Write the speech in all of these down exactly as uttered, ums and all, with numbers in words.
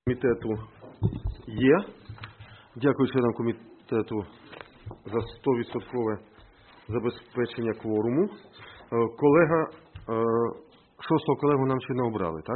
Комітету є. Дякую членам комітету за сто відсотків забезпечення кворуму. Колега, шостого колегу нам ще не обрали, так?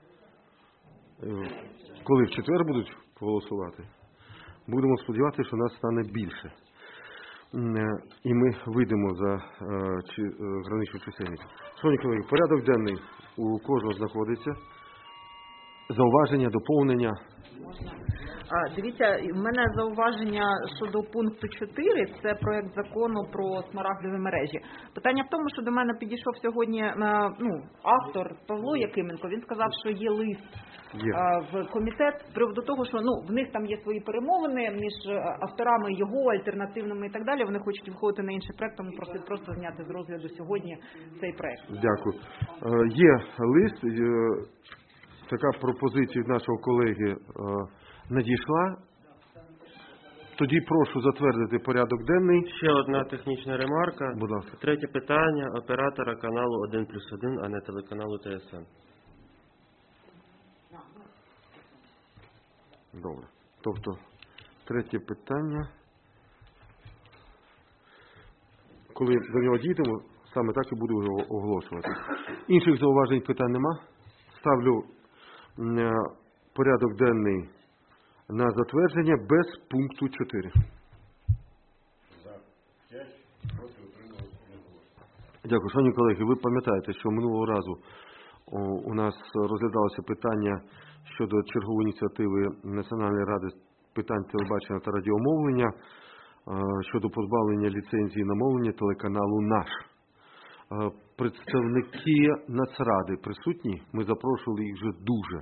Коли в четвер будуть голосувати, будемо сподіватися, що нас стане більше. І ми вийдемо за граничну чисельність. Шановні колеги, порядок денний у кожного знаходиться. Зауваження, доповнення? Можна. А, дивіться, в мене зауваження щодо пункту чотири, це проект закону про смарагдові мережі. Питання в тому, що до мене підійшов сьогодні ну, автор Павло Якименко, він сказав, що є лист є. А, в комітет з приводу того, що ну, в них там є свої перемовини між авторами його, альтернативними і так далі, вони хочуть виходити на інший проект, тому просить просто зняти з розгляду сьогодні цей проект. Дякую. Е, є лист, е, така пропозиція від нашого колеги е, надійшла. Тоді прошу затвердити порядок денний. Ще одна технічна ремарка. Будь ласка. Третє питання оператора каналу один плюс один, а не телеканалу Т С Н. Добре. Тобто, третє питання. Коли до нього дійдемо, саме так і буду його оголошувати. Інших зауважень питань нема. Ставлю порядок денний на затвердження без пункту чотири. Дякую. Шановні колеги, ви пам'ятаєте, що минулого разу у нас розглядалося питання щодо чергової ініціативи Національної ради з питань телебачення та радіомовлення щодо позбавлення ліцензії на мовлення телеканалу «Наш». Представники Нацради присутні? Ми запрошували їх вже дуже.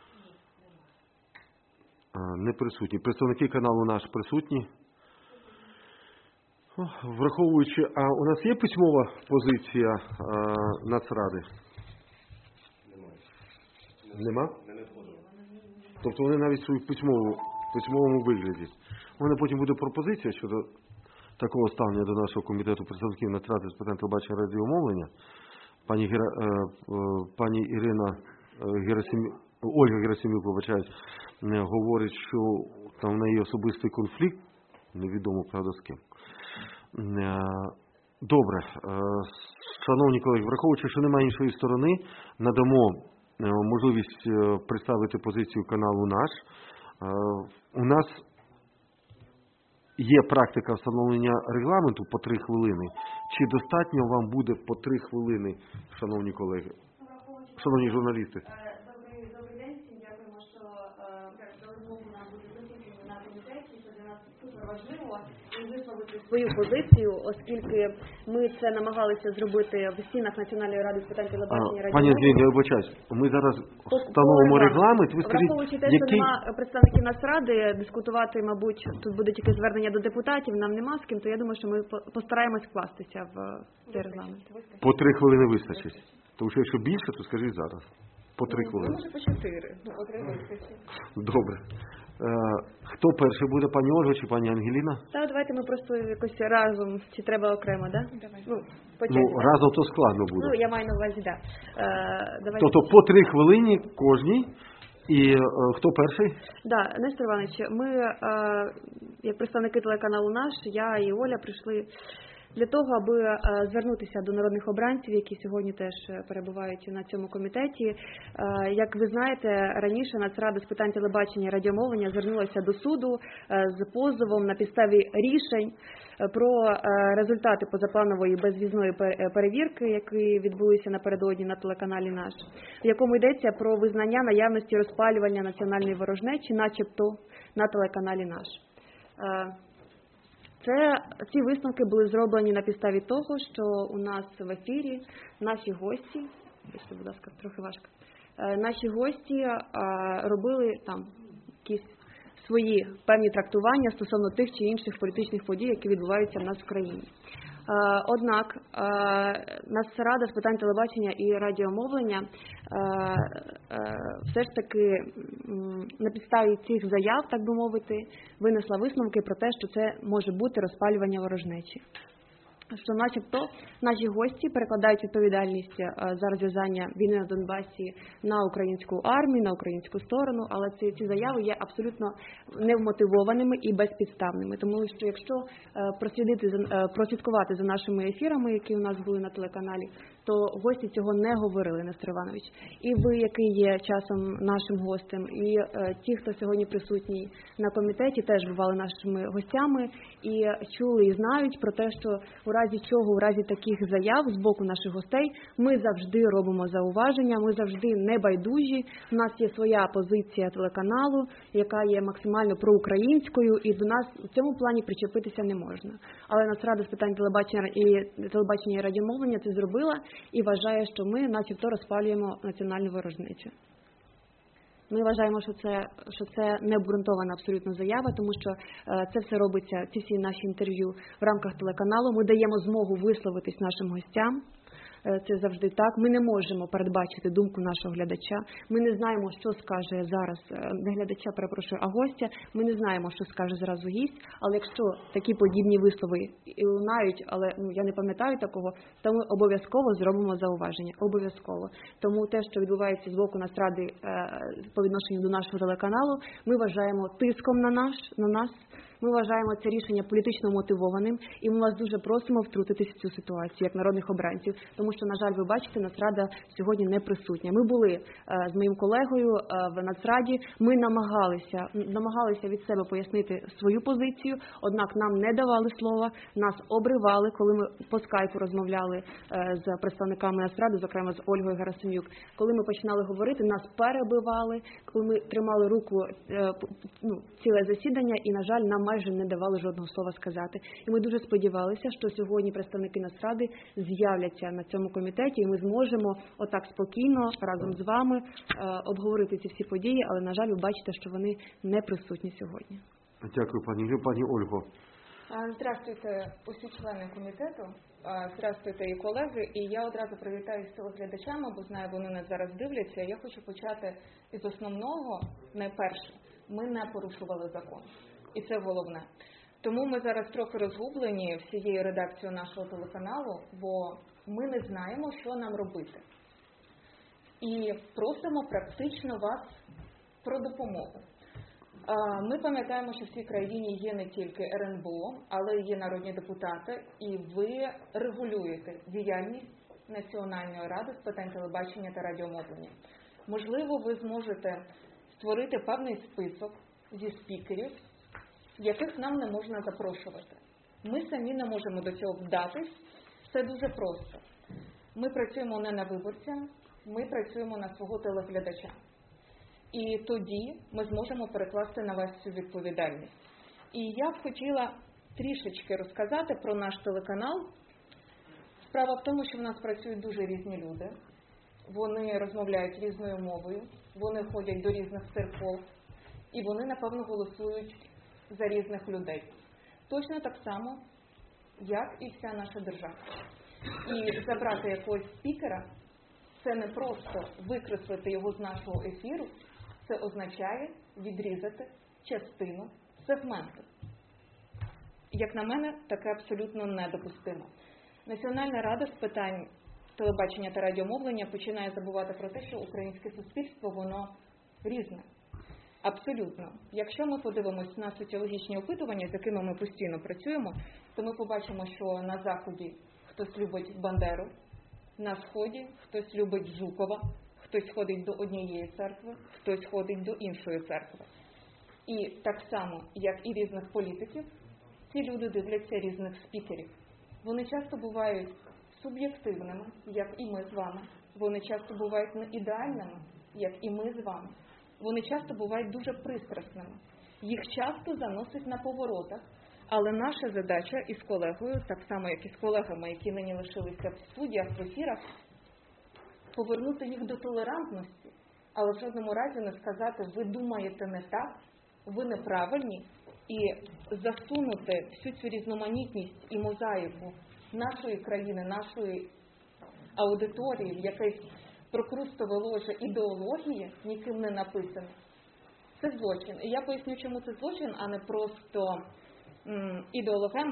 Не присутні. Представники каналу «Наш» присутні? Враховуючи, а у нас є письмова позиція а, Нацради? Нема. Нема? Тобто вони навіть свою письмову, письмовому вигляді. У мене потім буде пропозиція щодо такого ставлення до нашого комітету представників Нацради з питань телебачення і радіомовлення. Пані, Гера, е, е, пані Ірина Герасимюк, Ольга Герасимюк, вибачаюсь, говорить, що там в неї особистий конфлікт, невідомо, правда, з ким. Добре. Шановні колеги, враховуючи, що немає іншої сторони, надамо можливість представити позицію каналу «Наш». У нас є практика встановлення регламенту по три хвилини. Чи достатньо вам буде по три хвилини, шановні колеги? Шановні журналісти? Добрий день, всім дякуємо, що розмовлена буде засідання на комітеті, що для нас супер важливо і висловити свою позицію, оскільки ми це намагалися зробити в стінах Національної ради з питань телебачення і радіомовлення. Пані Андрій, я вибачаюсь, ми зараз встановимо регламент, ви скажіть, враховуючи те, що який... нема представників Нацради, дискутувати, мабуть, тут буде тільки звернення до депутатів, нам нема з ким, то я думаю, що ми постараємось вкластися в цей регламент. По три хвилини вистачить. Тому що якщо більше, то скажіть зараз. По три хвилини. Може, по чотири. Ну, по три вистачить. Добре. Е, хто перший буде, пані Ольга чи пані Ангеліна? Так, давайте ми просто якось разом, чи треба окремо, так? Да? Ну, ну, разом то складно буде. Ну, я маю на увазі, так. Да. Е, тобто по три хвилини кожній. І е, хто перший? Так, да, Нестор Іванович, ми, е, як представники телеканалу «Наш», я і Оля прийшли для того, аби е, звернутися до народних обранців, які сьогодні теж перебувають на цьому комітеті. Е, як ви знаєте, раніше Нацрада з питань телебачення і радіомовлення звернулася до суду е, з позовом на підставі рішень про е, результати позапланової безвізної перевірки, які відбулися напередодні на телеканалі «Наш», в якому йдеться про визнання наявності розпалювання національної ворожнечі, начебто на телеканалі «Наш». Е, Це, ці висновки були зроблені на підставі того, що у нас в ефірі наші гості, якщо, будь ласка, трохи важко, наші гості робили там якісь свої певні трактування стосовно тих чи інших політичних подій, які відбуваються в нас в країні. Однак Нацрада з питань телебачення і радіомовлення все ж таки на підставі цих заяв, так би мовити, винесла висновки про те, що це може бути розпалювання ворожнечі. що начебто наші гості перекладають відповідальність за розв'язання війни на Донбасі на українську армію, на українську сторону, але ці, ці заяви є абсолютно невмотивованими і безпідставними. Тому що якщо прослідити, прослідкувати за нашими ефірами, які у нас були на телеканалі, то гості цього не говорили, Нестор Іванович. І ви, який є часом нашим гостем, і е, ті, хто сьогодні присутній на комітеті, теж бували нашими гостями і чули і знають про те, що у разі чого, у разі таких заяв з боку наших гостей, ми завжди робимо зауваження, ми завжди небайдужі. У нас є своя позиція телеканалу, яка є максимально проукраїнською, і до нас в цьому плані причепитися не можна. Але Нацрада з питань телебачення і телебачення і радіомовлення це зробила і вважає, що ми начебто розпалюємо національну ворожнечу. Ми вважаємо, що це, що це не обґрунтована абсолютно заява, тому що е, це все робиться, ці всі наші інтерв'ю в рамках телеканалу. Ми даємо змогу висловитись нашим гостям. Це завжди так. Ми не можемо передбачити думку нашого глядача. Ми не знаємо, що скаже зараз не глядача, перепрошую, а гостя. Ми не знаємо, що скаже зразу гість. Але якщо такі подібні вислови і лунають, але ну я не пам'ятаю такого, то ми обов'язково зробимо зауваження. Обов'язково. Тому те, що відбувається з боку Нацради по відношенню до нашого телеканалу, ми вважаємо тиском на наш на нас. Ми вважаємо це рішення політично мотивованим, і ми вас дуже просимо втрутитись в цю ситуацію, як народних обранців, тому що, на жаль, ви бачите, Нацрада сьогодні не присутня. Ми були е, з моїм колегою е, в Нацраді, ми намагалися, намагалися від себе пояснити свою позицію, однак нам не давали слова, нас обривали, коли ми по скайпу розмовляли е, з представниками Нацради, зокрема з Ольгою Герасим'юк. Коли ми починали говорити, нас перебивали, коли ми тримали руку е, ну, ціле засідання, і, на жаль, нам майже не давали жодного слова сказати. І ми дуже сподівалися, що сьогодні представники Нацради з'являться на цьому комітеті, і ми зможемо отак спокійно разом з вами е, обговорити ці всі події, але, на жаль, ви бачите, що вони не присутні сьогодні. Дякую, пані Юлію. Пані Ольго. Здравствуйте, усі члени комітету, здравствуйте і колеги, і я одразу привітаю з телеглядачами, бо знаю, вони нас зараз дивляться. Я хочу почати із основного, найперше, ми не порушували закон. І це головне. Тому ми зараз трохи розгублені всією редакцією нашого телеканалу, бо ми не знаємо, що нам робити. І просимо практично вас про допомогу. Ми пам'ятаємо, що в цій країні є не тільки ер ен бе о, але є народні депутати, і ви регулюєте діяльність Національної ради з питань телебачення та радіомовлення. Можливо, ви зможете створити певний список зі спікерів, яких нам не можна запрошувати. Ми самі не можемо до цього вдатись. Це дуже просто. Ми працюємо не на виборця, ми працюємо на свого телеглядача. І тоді ми зможемо перекласти на вас цю відповідальність. І я б хотіла трішечки розказати про наш телеканал. Справа в тому, що в нас працюють дуже різні люди. Вони розмовляють різною мовою, вони ходять до різних церков, і вони, напевно, голосують за різних людей. Точно так само, як і вся наша держава. І забрати якогось спікера – це не просто викреслити його з нашого ефіру, це означає відрізати частину сегменту. Як на мене, таке абсолютно недопустимо. Національна рада з питань телебачення та радіомовлення починає забувати про те, що українське суспільство, воно різне. Абсолютно. Якщо ми подивимось на соціологічні опитування, з якими ми постійно працюємо, то ми побачимо, що на Заході хтось любить Бандеру, на Сході хтось любить Жукова, хтось ходить до однієї церкви, хтось ходить до іншої церкви. І так само, як і різних політиків, ці люди дивляться різних спікерів. Вони часто бувають суб'єктивними, як і ми з вами. Вони часто бувають не ідеальними, як і ми з вами. Вони часто бувають дуже пристрасними. Їх часто заносить на поворотах. Але наша задача із колегою, так само як і з колегами, які нині лишилися в студіях, в ефірах, повернути їх до толерантності, але в жодному разі не сказати, ви думаєте не так, ви неправильні, і засунути всю цю різноманітність і мозаїку нашої країни, нашої аудиторії в якесь прокрустове ложе ідеології, ніким не написано. Це злочин. І я поясню, чому це злочин, а не просто м, ідеологема,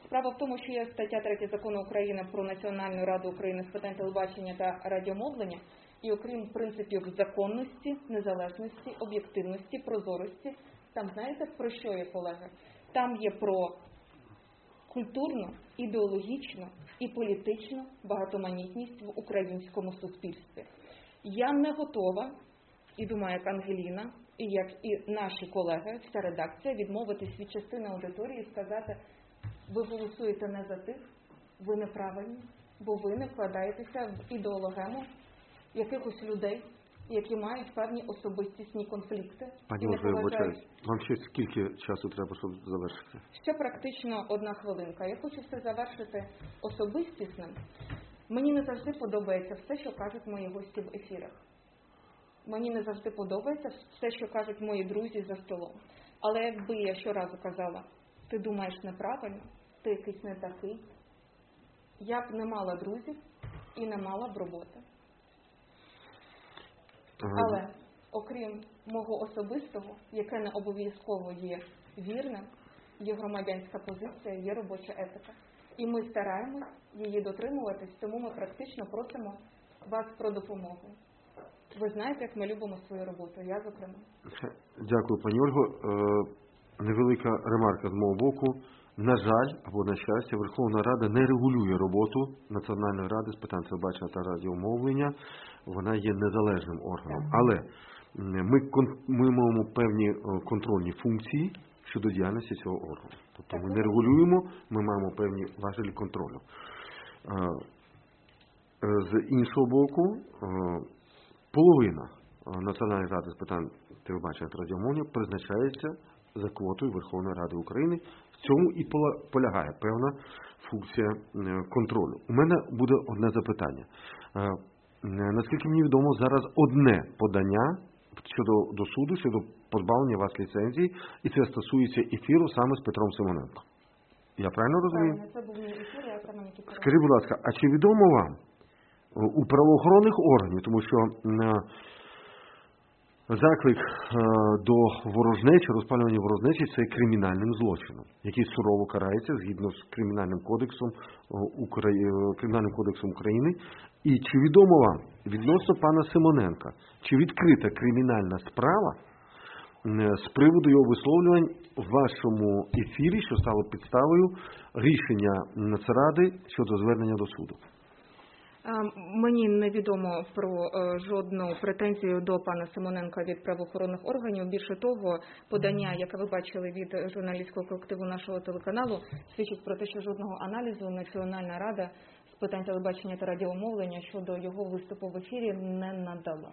Справа в тому, що є стаття третя Закону України про Національну раду України з питань телебачення та радіомовлення, і окрім принципів законності, незалежності, об'єктивності, прозорості, там знаєте про що є, колеги? Там є про культурну, ідеологічну і політичну багатоманітність в українському суспільстві. Я не готова, і думаю, як Ангеліна, і як і наші колеги, вся редакція, відмовитись від частини аудиторії і сказати, ви голосуєте не за тих, ви неправильні, бо ви не вкладаєтеся в ідеологему якихось людей, які мають певні особистісні конфлікти. Пані і не Ольго, поважають. вибачаюсь, вам ще скільки часу треба, щоб завершити? Ще практично одна хвилинка. Я хочу все завершити особистісним. Мені не завжди подобається все, що кажуть мої гості в ефірах. Мені не завжди подобається все, що кажуть мої друзі за столом. Але якби я щоразу казала, ти думаєш неправильно, ти якийсь не такий, я б не мала друзів і не мала б роботи. Але, окрім мого особистого, яке не обов'язково є вірним, є громадянська позиція, є робоча етика. І ми стараємось її дотримуватись, тому ми практично просимо вас про допомогу. Ви знаєте, як ми любимо свою роботу, я зокрема. Дякую, пані Ольго. Е, невелика ремарка з мого боку. На жаль, або на щастя, Верховна Рада не регулює роботу Національної ради з питань телебачення та радіомовлення. Вона є незалежним органом. Але ми, ми маємо певні контрольні функції щодо діяльності цього органу. Тобто ми не регулюємо, ми маємо певні важелі контролю. З іншого боку, половина Національної ради з питань телебачення та радіомовлення призначається за квотою Верховної Ради України. В цьому і полягає певна функція контролю. У мене буде одне запитання. Наскільки мені відомо, зараз одне подання щодо до суду, щодо позбавлення вас ліцензії, і це стосується ефіру саме з Петром Симоненко. Я правильно розумію? Правильно, це був не ефір, я окремо не кіпірувала. Скажіть, будь ласка, а чи відомо вам у правоохоронних органів, тому що заклик до ворожнечі, розпалювання ворожнечі – це кримінальним злочином, який сурово карається згідно з Кримінальним кодексом, Кримінальним кодексом України. І чи відомо вам відносно пана Симоненка, чи відкрита кримінальна справа з приводу його висловлювань в вашому ефірі, що стало підставою рішення Нацради щодо звернення до суду? Мені невідомо про жодну претензію до пана Симоненка від правоохоронних органів. Більше того, подання, яке ви бачили від журналістського колективу нашого телеканалу, свідчить про те, що жодного аналізу Національна рада з питань телебачення та радіомовлення щодо його виступу в ефірі не надала.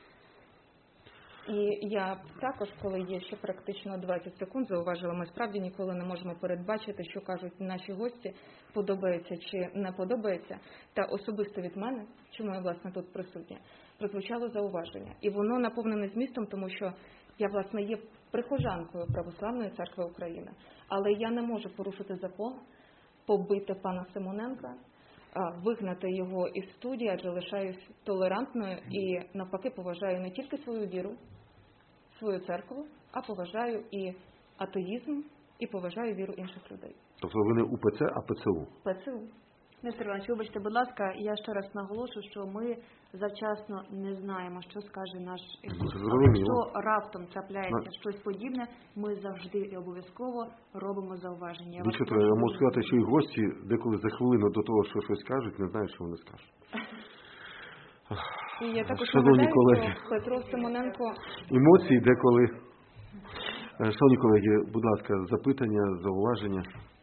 І я також, коли є ще практично двадцять секунд, зауважила, ми справді ніколи не можемо передбачити, що кажуть наші гості, подобається чи не подобається. Та особисто від мене, чому я, власне, тут присутня, прозвучало зауваження. І воно наповнене змістом, тому що я, власне, є прихожанкою Православної церкви України. Але я не можу порушити закон, побити пана Симоненка, вигнати його із студії, адже лишаюсь толерантною і, навпаки, поважаю не тільки свою віру, свою церкву, а поважаю і атеїзм, і поважаю віру інших людей. Тобто ви не УПЦ, а ПЦУ? ПЦУ. Нестор Іванович, вибачте, будь ласка, я ще раз наголошу, що ми завчасно не знаємо, що скаже наш ефір. Якщо раптом трапляється щось подібне, ми завжди і обов'язково робимо зауваження. Більше того, я можу сказати, що і гості деколи за хвилину до того, що щось кажуть, не знають, що вони скажуть. І я також Шановні нагадаю, колеги, що Петро Симоненко... Емоції деколи. Шановні колеги, будь ласка, запитання, зауваження.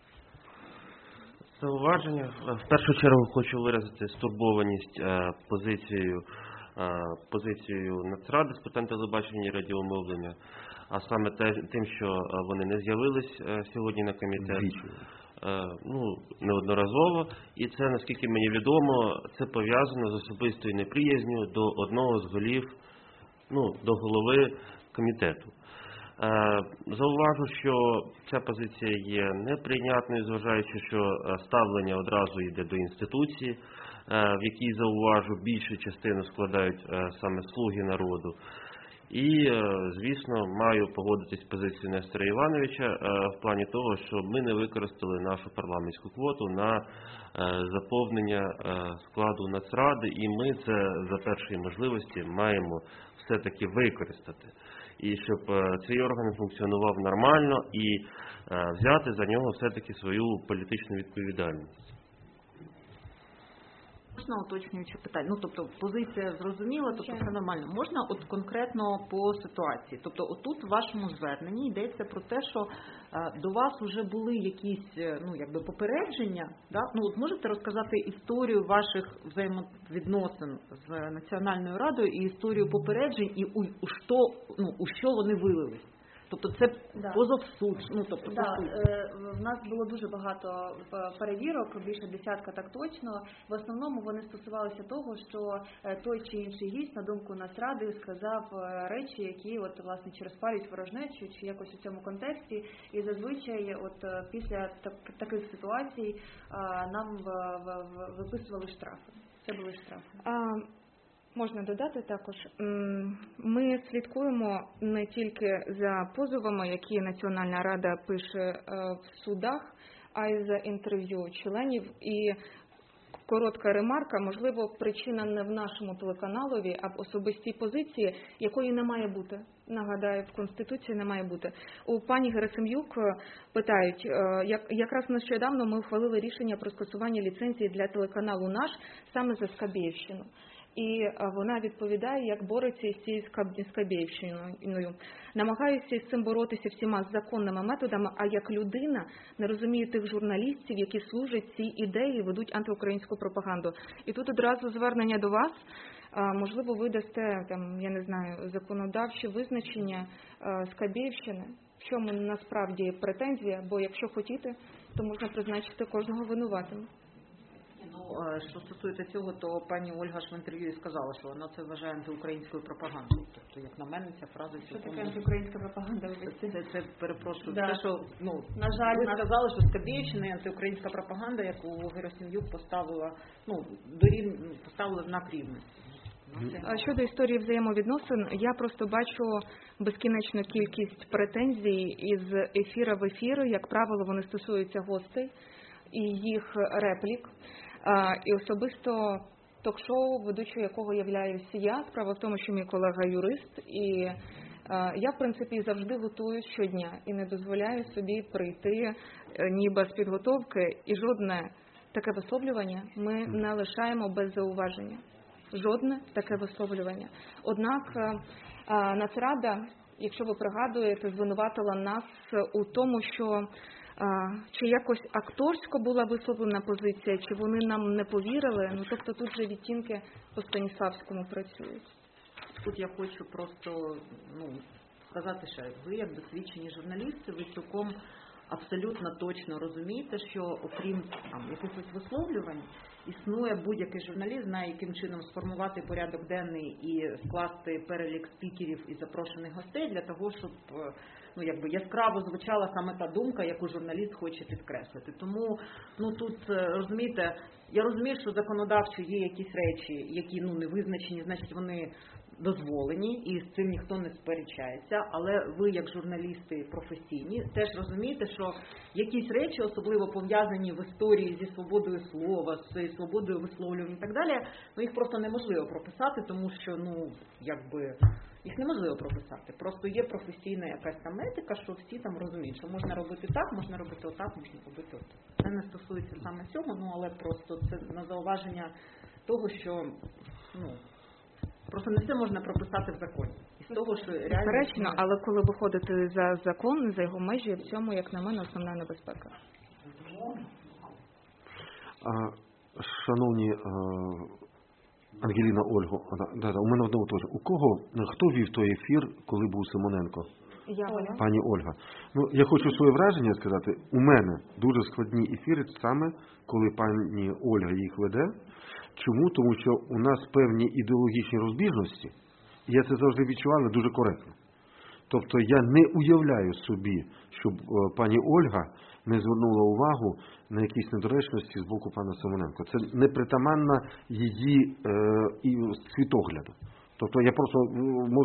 Зауваження. В першу чергу хочу виразити стурбованість е, позицією, е, позицією Нацради з питань телебачення і радіомовлення, а саме те, тим, що вони не з'явились е, сьогодні на комітет. Е, ну, неодноразово. І це, наскільки мені відомо, це пов'язано з особистою неприязнью до одного з голів, ну, до голови комітету. Зауважу, що ця позиція є неприйнятною, зважаючи, що ставлення одразу йде до інституції, в якій, зауважу, більшу частину складають саме слуги народу. І, е, звісно, маю погодитись з позицією Нестора Івановича е, в плані того, що ми не використали нашу парламентську квоту на е, заповнення е, складу Нацради, і ми це за першої можливості маємо все-таки використати. І щоб е, цей орган функціонував нормально і е, взяти за нього все-таки свою політичну відповідальність. Можна уточнюючи питання? Ну, тобто, позиція зрозуміла, тобто все нормально. Можна от конкретно по ситуації? Тобто, отут в вашому зверненні йдеться про те, що е, до вас вже були якісь, е, ну, якби попередження, да? Ну, от можете розказати історію ваших взаємовідносин з Національною Радою і історію попереджень, і у, у, що, ну, у що вони вилились? Тобто це Да. позов в суд, ну, тобто, Да, по суті. е, в нас було дуже багато е, перевірок, більше десятка так точно. В основному вони стосувалися того, що е, той чи інший гість, на думку Нацради, сказав е, речі, які от власне чи розпалюють ворожнечу, чи якось у цьому контексті. І зазвичай, от е, після так, таких ситуацій, е, нам в, в, в, виписували штрафи. Це були штрафи. А, можна додати також, м, ми слідкуємо не тільки за позовами, які Національна Рада пише е, в судах, а й за інтерв'ю членів. І коротка ремарка, можливо, причина не в нашому телеканалові, а в особистій позиції, якої не має бути. Нагадаю, в Конституції не має бути. У пані Герасим'юк питають, як, якраз нещодавно ми ухвалили рішення про скасування ліцензії для телеканалу «Наш» саме за Скабєєвщину. І вона відповідає, як бореться із цією Скабєєвщиною. Намагаюся з цим боротися всіма законними методами, а як людина не розумію тих журналістів, які служать цій ідеї і ведуть антиукраїнську пропаганду. І тут одразу звернення до вас. Можливо, ви дасте, там, я не знаю, законодавче визначення Скабєєвщини, в чому насправді претензія, бо якщо хотіти, то можна призначити кожного винуватим. Ну, що стосується цього, то пані Ольга ж в інтерв'ю сказала, що вона це вважає антиукраїнською пропагандою. Тобто, як на мене, ця фраза... Що таке антиукраїнська пропаганда? Це, це, це перепрошую, да. те, що, ну, на жаль, ви нас... сказали, що Скабєєвщина і антиукраїнська пропаганда, яку Герасим'юк поставила, ну, до рів... поставила в знак рівності. Щодо історії взаємовідносин, я просто бачу безкінечну кількість претензій із ефіра в ефір. Як правило, вони стосуються гостей і їх реплік. І особисто ток-шоу, ведучою якого являюся я. Справа в тому, що мій колега юрист, і я, в принципі, завжди готую щодня і не дозволяю собі прийти ніби з підготовки, і жодне таке висловлювання ми не лишаємо без зауваження. Жодне таке висловлювання. Однак Нацрада, якщо ви пригадуєте, звинуватила нас у тому, що чи якось акторсько була висловлена позиція, чи вони нам не повірили. Ну, тобто тут же відтінки по Станіславському працюють. Тут я хочу просто, ну, сказати, що ви, як досвідчені журналісти, ви цілком абсолютно точно розумієте, що окрім там якихось висловлювань, існує будь-який журналіст, знає, яким чином сформувати порядок денний і скласти перелік спікерів і запрошених гостей для того, щоб, ну, якби яскраво звучала саме та думка, яку журналіст хоче підкреслити. Тому, ну, тут, розумієте, я розумію, що законодавчо є якісь речі, які, ну, не визначені, значить вони дозволені, і з цим ніхто не сперечається, але ви, як журналісти професійні, теж розумієте, що якісь речі, особливо пов'язані в історії зі свободою слова, з свободою висловлювання і так далі, ну, їх просто неможливо прописати, тому що, ну, якби, їх неможливо прописати. Просто є професійна якась там етика, що всі там розуміють, що можна робити так, можна робити отак, можна робити отак. Це не стосується саме цього, ну, але просто це на зауваження того, що, ну, просто не все можна прописати в законі. І з того, що реально... Безперечно, але коли виходити за закон, за його межі, в цьому, як на мене, основна небезпека. А, шановні а, Ангеліна, Ольго, да, да, у мене одне уточнення. У кого, хто вів той ефір, коли був Симоненко? Я, Оля. Пані Ольга. Ну, я хочу своє враження сказати. У мене дуже складні ефіри саме, коли пані Ольга їх веде. Чому? Тому що у нас певні ідеологічні розбіжності, і я це завжди відчувала дуже коректно. Тобто я не уявляю собі, щоб пані Ольга не звернула увагу на якісь недоречності з боку пана Симоненко. Це непритаманна її е, і світогляду. Тобто я просто можу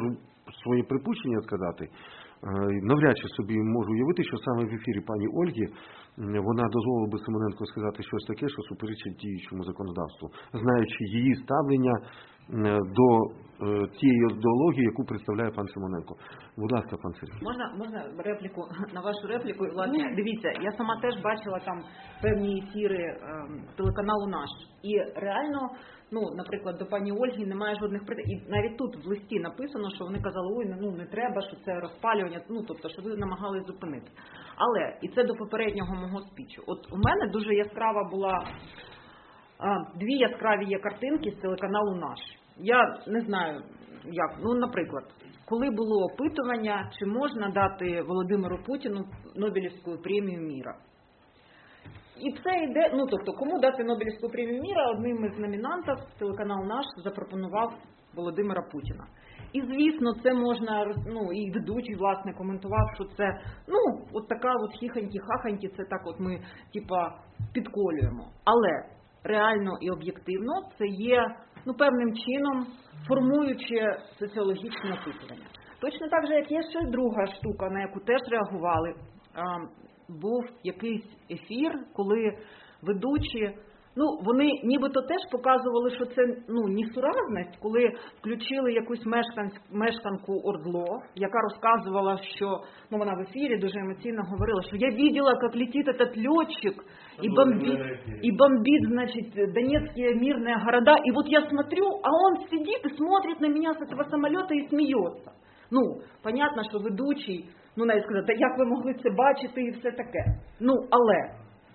своє припущення сказати. Е, Навряд чи собі можу уявити, що саме в ефірі пані Ольги м, вона дозволила би Симоненко сказати щось таке, що суперечить діючому законодавству, знаючи її ставлення м, до е, тієї ідеології, яку представляє пан Симоненко. Будь ласка, пан Сергій. Можна, можна репліку на вашу репліку? Власне, дивіться, я сама теж бачила там певні ефіри ем, телеканалу «Наш». І реально, ну, наприклад, до пані Ольги немає жодних претензій. І навіть тут в листі написано, що вони казали, ой, ну не треба, що це розпалювання, ну, тобто, що ви намагались зупинити. Але, і це до попереднього мого спічу. От у мене дуже яскрава була, а, дві яскраві є картинки з телеканалу «Наш». Я не знаю, як, ну, наприклад, коли було опитування, чи можна дати Володимиру Путіну Нобелівську премію міра. І це йде, ну, тобто, кому дати Нобелівську премію міра, одним із номінантів телеканал «Наш» запропонував Володимира Путіна. І, звісно, це можна, ну, і ведучий, власне, коментував, що це, ну, от така от хіханькі-хаханькі, це так от ми, типа, підколюємо. Але реально і об'єктивно це є, ну, певним чином формуючи соціологічне опитування. Точно так же, як є ще друга штука, на яку теж реагували, був якийсь ефір, коли ведучі, ну, вони нібито теж показували, що це, ну, несуразність, коли включили якусь мешканць, мешканку Ордло, яка розказувала, що, ну, вона в ефірі дуже емоційно говорила, що я бачила, як летить этот льотчик і бомбить, і бомбить, значит, донецкие мирные города, и вот я смотрю, а он сидит и смотрит на меня с этого самолета и смеется. Ну, понятно, що ведучий, ну, навіть сказати, да як ви могли це бачити і все таке. Ну, але...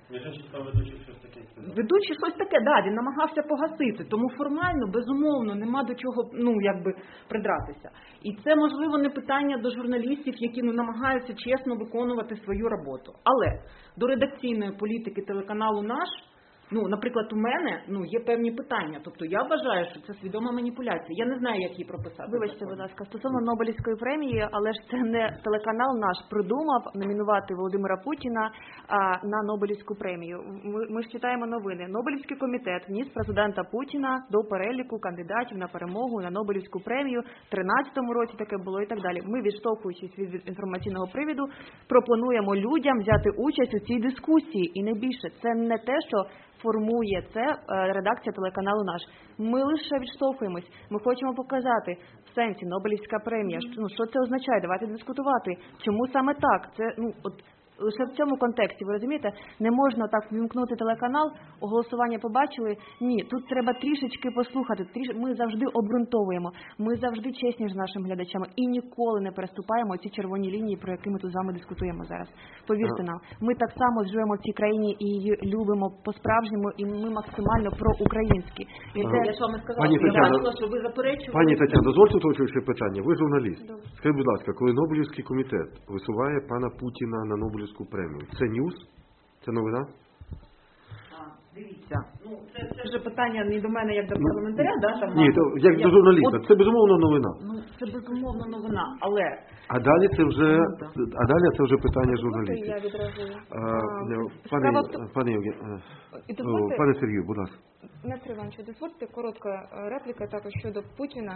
Ведучий щось таке, да, він намагався погасити, тому формально, безумовно, нема до чого, ну, якби, придратися. І це, можливо, не питання до журналістів, які, ну, намагаються чесно виконувати свою роботу. Але до редакційної політики телеканалу «Наш», ну, наприклад, у мене, ну, є певні питання. Тобто я вважаю, що це свідома маніпуляція. Я не знаю, як її прописати. Вибачте, будь ласка, стосовно Нобелівської премії, але ж це не телеканал «Наш» придумав номінувати Володимира Путіна а, на Нобелівську премію. Ми, ми ж читаємо новини. Нобелівський комітет вніс президента Путіна до переліку кандидатів на перемогу на Нобелівську премію. В тринадцятому році таке було і так далі. Ми, відштовхуючись від інформаційного привіду, пропонуємо людям взяти участь у цій дискусії. І не більше. Це не те, що формує це редакція телеканалу «Наш». Ми лише відштовхуємось. Ми хочемо показати в сенсі Нобелівська премія. Ну, що це означає? Давайте дискутувати. Чому саме так? Це, ну, от лише в цьому контексті, ви розумієте? Не можна так вімкнути телеканал, голосування побачили. Ні, тут треба трішечки послухати. Тріш... Ми завжди обґрунтовуємо. Ми завжди чесні з нашими глядачами і ніколи не переступаємо ці червоні лінії, про які ми тут з вами дискутуємо зараз. Повірте нам, ми так само живемо в цій країні і її любимо по-справжньому, і ми максимально проукраїнські. І це... це... Я ж вам і сказала, Пані що я Тетяна, бачила, що ви заперечували. Пані Тетяна, дозвольте уточнююче питання. Ви журналіст. Добре. Скажіть, будь ласка, коли Нобелівський комітет висуває пана Путіна на Нобелівську премію, це ньюс? Це новина? А, дивіться, ну, це, це вже питання не до мене, як до парламентаря, да? Там, ні, то, як я... до журналіста. От... Це безумовно новина. Ну, це безумовно новина, але... А далі це вже, ну, а далі це вже питання журналістів. Я відразу. А, пане, пане, Євген, дозвольте... пане Сергію, будь ласка. Нестор Іванович, дозвольте коротка репліка також щодо Путіна.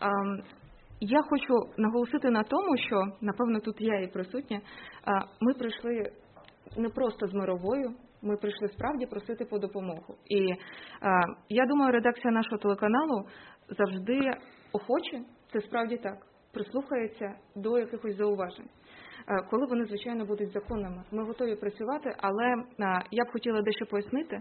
Я хочу наголосити на тому, що, напевно, тут я і присутня, ми прийшли не просто з мировою, ми прийшли справді просити по допомогу. І я думаю, редакція нашого телеканалу завжди охоче, це справді так, прислухається до якихось зауважень. Коли вони, звичайно, будуть законними. Ми готові працювати, але я б хотіла дещо пояснити.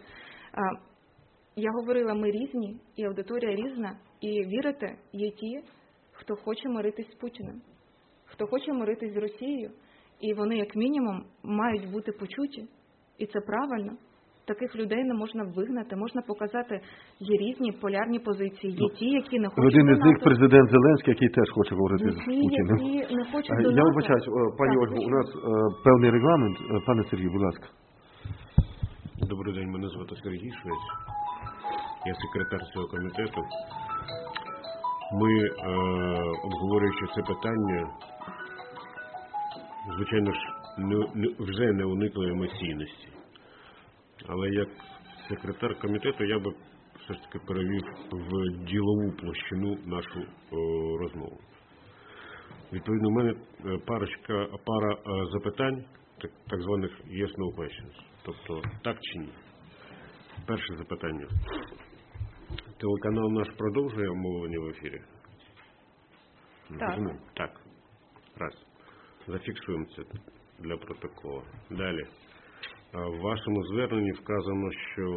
Я говорила, ми різні, і аудиторія різна, і вірите є ті, хто хоче миритись з Путіним, хто хоче миритись з Росією, і вони, як мінімум, мають бути почуті. І це правильно. Таких людей не можна вигнати, можна показати, є різні полярні позиції, є ті, які не хочуть Один із до них НАТО. президент Зеленський, який теж хоче говорити Є з ті, Путіним. які не хочуть до Я НАТО. вибачаюсь, пані Так, Ольго, у нас е, певний регламент. Е, Пане Сергію, будь ласка. Добрий день, мене звати Сергій Швець. Я секретар цього комітету. Ми, е, обговорюючи це питання, звичайно ж, не, не, вже не уникли емоційності. Але як секретар комітету я би все ж таки перевів в ділову площину нашу о, розмову. Відповідно, у мене е, парочка, пара е, запитань, так, так званих yes-no questions. Тобто, так чи ні? Перше запитання. Телеканал наш продовжує мовлення в ефірі? Так. Розумію? Так. Раз. Зафіксуємо це для протоколу. Далі. А в вашому зверненні вказано, що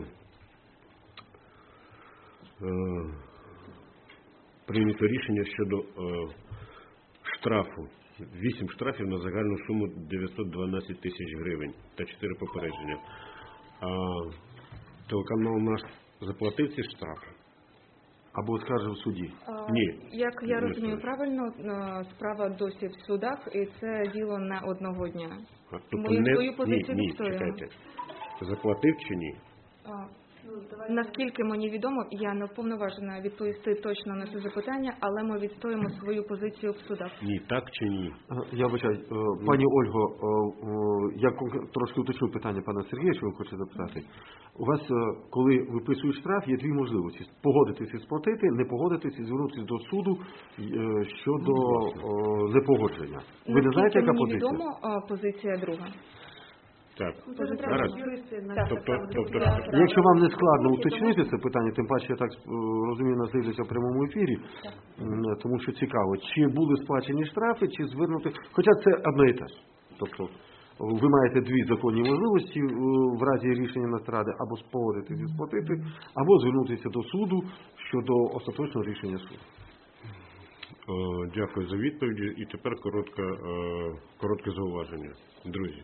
е, прийнято рішення щодо е, штрафу. Вісім штрафів на загальну суму дев'ятсот дванадцять тисяч гривень та чотири попередження. А телеканал наш заплатив ці штрафи? Або оскаржив в суді. А, Ні. Як я Не розумію знаю. правильно, е, справа досі в судах, і це діло не одного дня. А, тобто Ми не- свою позицію ні, ні, відстоюємо. чекайте. Заплатив чи ні? А, Наскільки мені відомо, я не вповноважена відповісти точно на це запитання, але ми відстоїмо свою позицію в судах. Ні, так чи ні? Е, Я вибачаю, е, пані Ольго, е, е, я конкре- трошки уточню питання пана Сергія, що він хоче запитати. У вас, е, коли виписують штраф, є дві можливості. Погодитися і сплатити, не погодитися і звернутися до суду е, щодо е, непогодження. Ви не знаєте, Наскільки яка мені позиція? відомо, а, позиція друга. Так. Це вже треба Гаразд. юристи на Так. це Тобто, саме тобто, зробити. Якщо вам не складно уточнити це питання, тим паче, я так е, розумію, нас дивляться в прямому ефірі, м, тому що цікаво, чи були сплачені штрафи, чи звернути, хоча це одне і те ж. Тобто ви маєте дві законні можливості е, в разі рішення Нацради або спогодитись і сплатити, або звернутися до суду щодо остаточного рішення суду. Е, Дякую за відповіді. І тепер коротке, е, коротке зауваження. Друзі.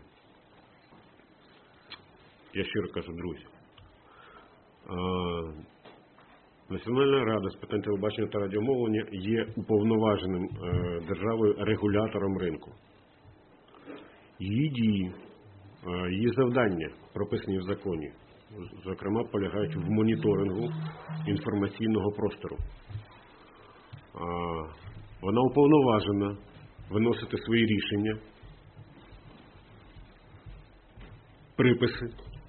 Я щиро кажу, друзі. Е, Національна рада з питань телебачення та радіомовлення є уповноваженим е, державою регулятором ринку. Її дії, е, її завдання, прописані в законі, зокрема, полягають в моніторингу інформаційного простору. А, Вона уповноважена виносити свої рішення, приписи.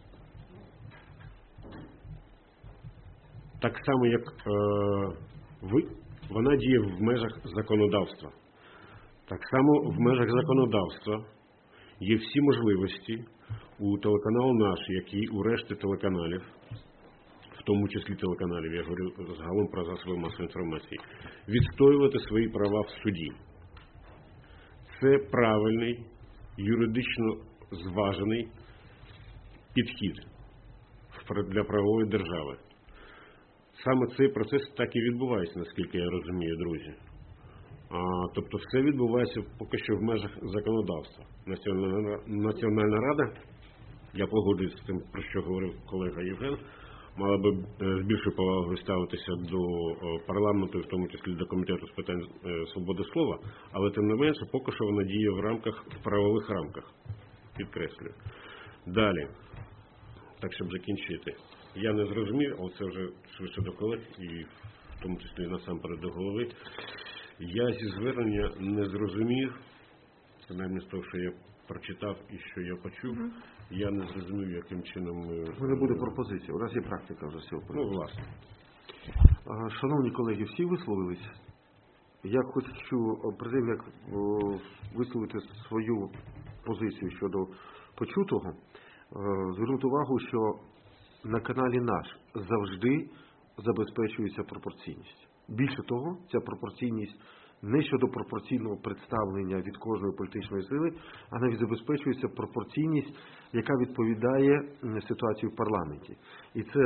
Так само, як е, ви, вона діє в межах законодавства. Так само в межах законодавства є всі можливості у телеканалу «Наш», як і у решти телеканалів, в тому числі телеканалів, я говорю загалом про засоби масової інформації, відстоювати свої права в суді. Це правильний, юридично зважений підхід для правової держави. Саме цей процес так і відбувається, наскільки я розумію, друзі. А, тобто все відбувається поки що в межах законодавства. Національна, Національна рада, я погоджуюсь з тим, про що говорив колега Євген, мала би з більшою повагою ставитися до парламенту, в тому числі до комітету з питань свободи слова, але тим не менше, поки що вона діє в рамках, в правових рамках. Підкреслюю. Далі, так щоб закінчити. Я не зрозумів, але це вже швидше до колег, і в тому числі насамперед до голови. Я зі звернення не зрозумів, принаймні з того, що я прочитав і що я почув, mm-hmm. я не зрозумів, яким чином... У мене буде пропозиція, у нас є практика вже з цього. Ну, власне. Шановні колеги, всі висловились. Я хочу, перед тим, як висловити свою позицію щодо почутого, звернути увагу, що на каналі «Наш» завжди забезпечується пропорційність. Більше того, ця пропорційність не щодо пропорційного представлення від кожної політичної сили, а навіть забезпечується пропорційність, яка відповідає ситуації в парламенті. І це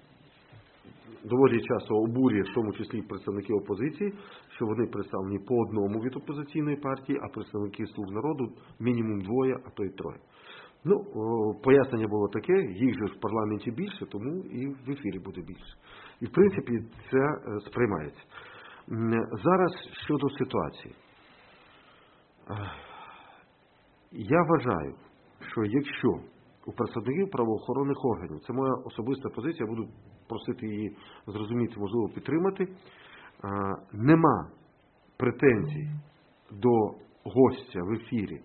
доволі часто обурює, в тому числі представники опозиції, що вони представлені по одному від опозиційної партії, а представники «Слуг народу» мінімум двоє, а то й троє. Ну, пояснення було таке, їх же в парламенті більше, тому і в ефірі буде більше. І, в принципі, це сприймається. Зараз щодо ситуації. Я вважаю, що якщо у представників правоохоронних органів, це моя особиста позиція, я буду просити її зрозуміти, можливо, підтримати, нема претензій до гостя в ефірі,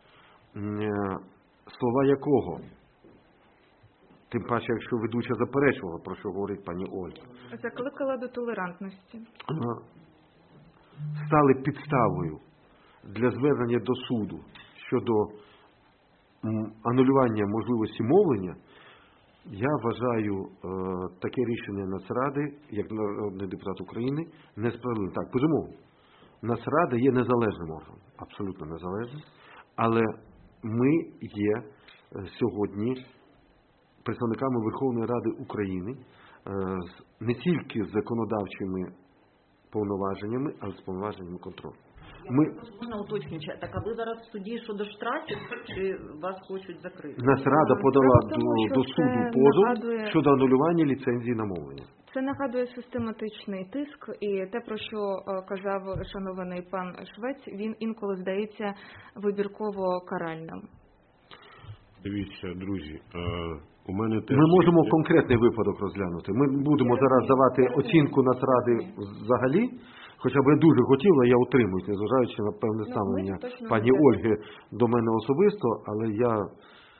слова якого, тим паче, якщо ведуча заперечувала, про що говорить пані Ольга, закликала до толерантності, стали підставою для звернення до суду щодо м, анулювання можливості мовлення, я вважаю е, таке рішення Нацради, як народний депутат України, несправедливим. Так, безумовно, Нацрада є незалежним органом, абсолютно незалежним, але ми є е, сьогодні представниками Верховної Ради України е, з- не тільки з законодавчими повноваженнями, але з повноваженнями контролю. Ми, Можна уточнюючи, так а ви зараз в суді щодо штрафів, чи вас хочуть закрити? Нацрада подала Справа в тому, до, що до це суду позов нагадує- щодо анулювання ліцензії на мовлення. Це нагадує систематичний тиск, і те, про що е, казав шанований пан Швець, він інколи здається вибірково каральним. Дивіться, друзі, е, у мене теж... Ми можемо конкретний випадок розглянути. Ми будемо зараз давати оцінку Нацради взагалі, хоча б я дуже хотів, але я утримуюсь, незважаючи на певне Ну, ставлення ми точно пані не Ольги до мене особисто, але я е,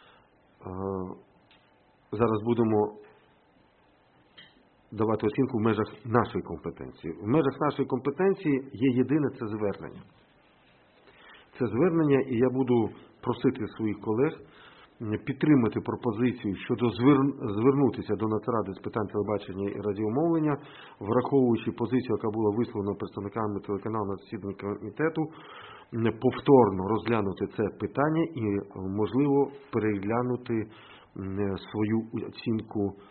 зараз будемо давати оцінку в межах нашої компетенції. В межах нашої компетенції є єдине – це звернення. Це звернення, і я буду просити своїх колег підтримати пропозицію щодо звер- звернутися до Нацради з питань телебачення і радіомовлення, враховуючи позицію, яка була висловлена представниками телеканалу на засіданні комітету, повторно розглянути це питання і, можливо, переглянути м, свою оцінку е,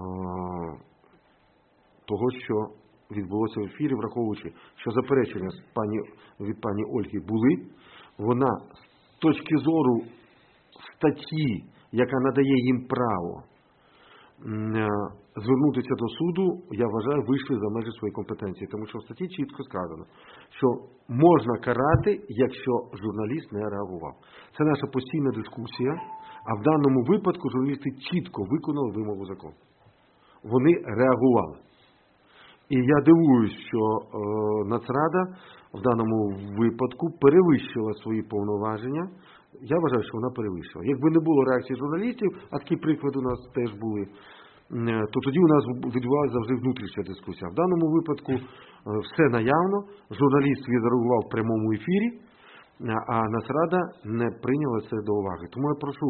того, що відбулося в ефірі, враховуючи, що заперечення з пані, від пані Ольги були, вона з точки зору статті, яка надає їм право м, звернутися до суду, я вважаю, вийшли за межі своєї компетенції. Тому що в статті чітко сказано, що можна карати, якщо журналіст не реагував. Це наша постійна дискусія, а в даному випадку журналісти чітко виконали вимогу закону. Вони реагували. І я дивуюсь, що е, Нацрада в даному випадку перевищила свої повноваження. Я вважаю, що вона перевищила. Якби не було реакції журналістів, а такі приклади у нас теж були, то тоді у нас відбувалася завжди внутрішня дискусія. В даному випадку все наявно, журналіст відреагував в прямому ефірі, а Нацрада не прийняла це до уваги. Тому я прошу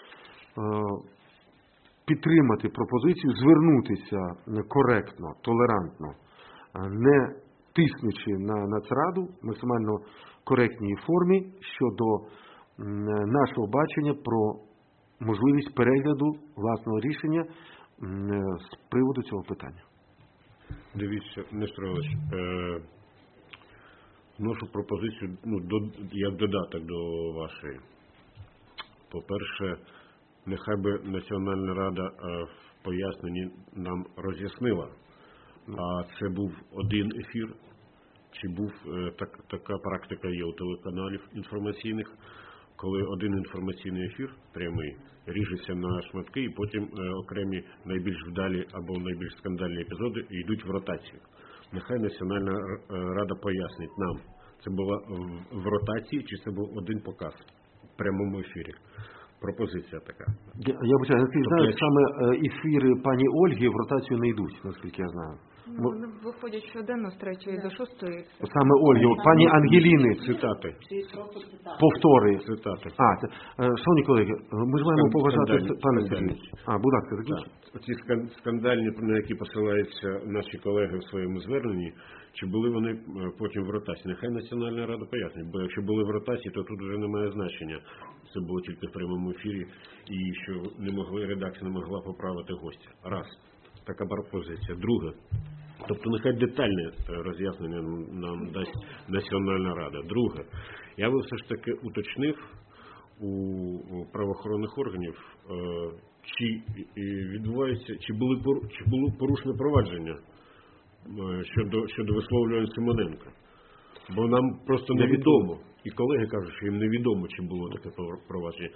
підтримати пропозицію, звернутися коректно, толерантно, не тиснучи на Нацраду, в максимально коректній формі щодо нашого бачення про можливість перегляду власного рішення з приводу цього питання. Дивіться, Нестор Іванович, е, вношу пропозицію, ну, до, як додаток до вашої. По-перше, нехай би Національна Рада е, в поясненні нам роз'яснила, а це був один ефір, чи був е, так, така практика є у телеканалів інформаційних, коли один інформаційний ефір прямий ріжеться на шматки, і потім е, окремі найбільш вдалі або найбільш скандальні епізоди йдуть в ротацію. Нехай Національна Рада пояснить нам, це було в, в ротації, чи це був один показ в прямому ефірі. Пропозиція така. Я, я бачу, наскільки знаю, саме ефіри пані Ольги в ротацію не йдуть, наскільки я знаю. Ну, вони виходять щоденно з третьої до шостої. Саме Ольги, от пані Ангеліни, Цитати. повтори. Цитати. А, це, шановні колеги, ми ж маємо Скан- поважати, скандальні- пане скандальні. Сергій. А, будь ласка, закінчіть. Ці скандальні, на які посилаються наші колеги в своєму зверненні, чи були вони потім в ротації? Нехай Національна Рада пояснить, бо якщо були в ротації, то тут вже немає значення. Це було тільки в прямому ефірі, і що не могли, редакція не могла поправити гостя. Раз. Така пропозиція. Друге. Тобто нехай детальне роз'яснення нам дасть Національна Рада. Друге. Я би все ж таки уточнив у правоохоронних органів, чи відбувається, чи були чи було порушене провадження щодо щодо висловлювання Симоненка. Бо нам просто невідомо. І колеги кажуть, що їм невідомо, чи було таке провадження.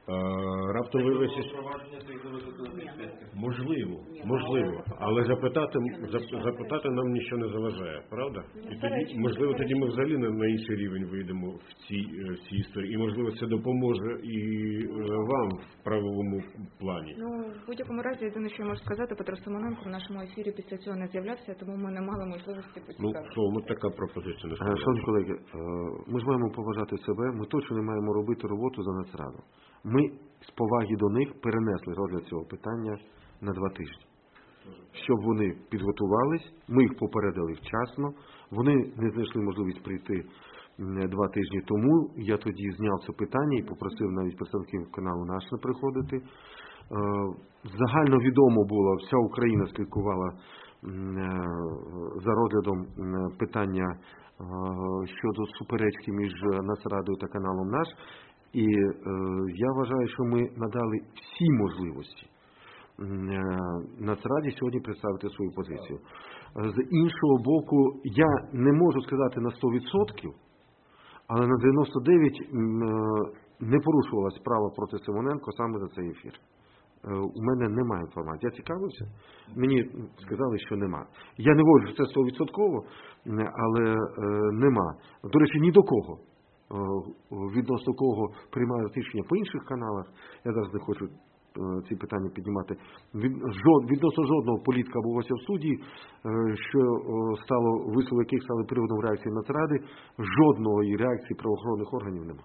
раптом виявиться... Можливо, можливо. Але запитати, зап- запитати нам нічого не заважає, правда? І тоді, можливо, тоді ми взагалі на, на інший рівень вийдемо в цій, е, в цій історії. І, можливо, це допоможе і е, вам в правовому плані. Ну, в будь-якому разі, єдине, що я можу сказати, Петро Симоненко в нашому ефірі після цього не з'являвся, тому ми не мали можливості Ну, поцікавити. що, ми така пропозиція не Е, ставила. Шановні колеги, е, ми ж маємо поважати себе, ми точно не маємо робити роботу за Нацраду. Ми з поваги до них перенесли розгляд цього питання на два тижні. Щоб вони підготувались, ми їх попередили вчасно, вони не знайшли можливість прийти м, два тижні тому, я тоді зняв це питання і попросив навіть представників каналу «Наш» не приходити. Е, Загально відомо було, вся Україна слідкувала м, е, за розглядом м, питання е, щодо суперечки між Нацрадою та каналом «Наш». І е, я вважаю, що ми надали всі можливості е, Нацраді сьогодні представити свою позицію. З іншого боку, я не можу сказати на сто відсотків, але на дев'яносто дев'ять відсотків е, не порушувалась справа проти Симоненко саме за цей ефір. Е, у мене немає інформації. Я цікавився, мені сказали, що нема. Я не говорю, що це сто відсотків, але е, нема. До речі, ні до кого. Відносно кого приймають рішення по інших каналах, я зараз не хочу ці питання піднімати, Від, жод, відносно жодного політика або гостя в студії, що стало, вислови яких стали приводом реакції Нацради, жодної реакції правоохоронних органів немає.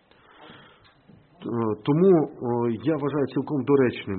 Тому я вважаю цілком доречним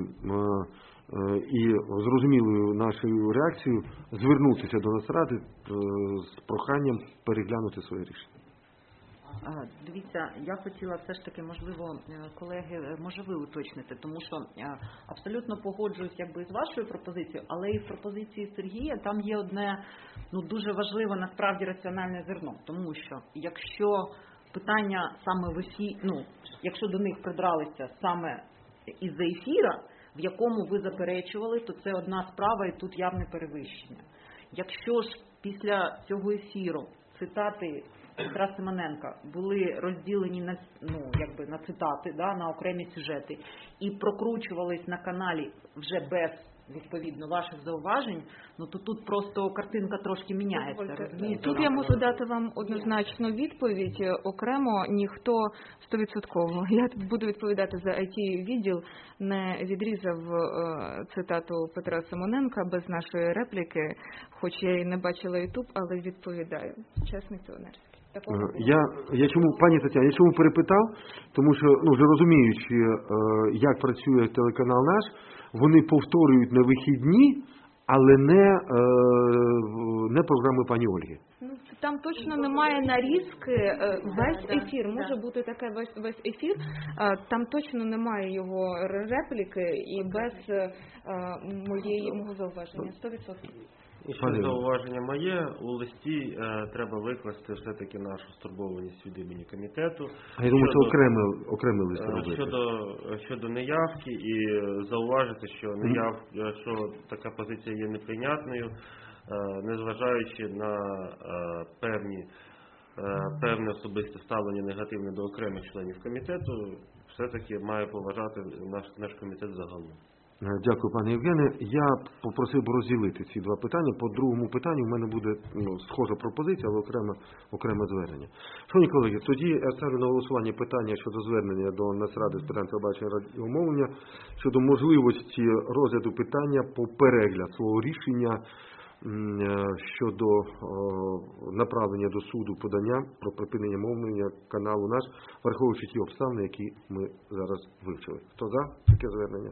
і зрозумілою нашою реакцією звернутися до Нацради з проханням переглянути своє рішення. Дивіться, я хотіла все ж таки, можливо, колеги, може ви уточнити, тому що абсолютно погоджуюсь якби з вашою пропозицією, але і в пропозиції Сергія там є одне, ну, дуже важливе насправді раціональне зерно, тому що якщо питання саме в ефірі, ну, якщо до них придралися саме із-за ефіра, в якому ви заперечували, то це одна справа і тут явне перевищення. Якщо ж після цього ефіру цитати Петра Симоненка були розділені на, ну, якби на цитати, да, на окремі сюжети і прокручувались на каналі вже без, відповідно, ваших зауважень, ну то тут просто картинка трошки міняється. Розумієте? Тут я можу дати вам однозначну відповідь. Окремо ніхто стовідсотково, я тут буду відповідати за ай ті-відділ, не відрізав е, цитату Петра Симоненка без нашої репліки, хоч я і не бачила ютуб, але відповідаю. Чесний піонерський. Я, я чому, пані Тетяна, я чому перепитав, тому що, ну, вже розуміючи, е, як працює телеканал «Наш», вони повторюють на вихідні, але не, е, не програми пані Ольги. Ну, там точно немає нарізки, весь ефір, може бути таке весь, весь ефір, там точно немає його репліки і без моєї, мого зауваження, сто відсотків. І ще зауваження моє, у листі е, треба викласти все-таки нашу стурбованість від імені комітету. А я думаю, це окремий, окремий лист робити. Щодо, щодо неявки і зауважити, що неяв, що така позиція є неприйнятною, е, незважаючи на е, певні, е, певне особисте ставлення негативне до окремих членів комітету, все-таки має поважати наш, наш комітет загалом. Дякую, пане Євгене. Я попросив би розділити ці два питання. По другому питанню в мене буде, ну, схожа пропозиція, але окреме, окреме звернення. Шановні колеги, тоді я ставлю на голосування питання щодо звернення до Нацради з питань телебачення і радіомовлення щодо можливості розгляду питання по перегляд свого рішення щодо о, направлення до суду подання про припинення мовлення каналу «Наш», враховуючи ті обставини, які ми зараз вивчили. Хто за таке звернення?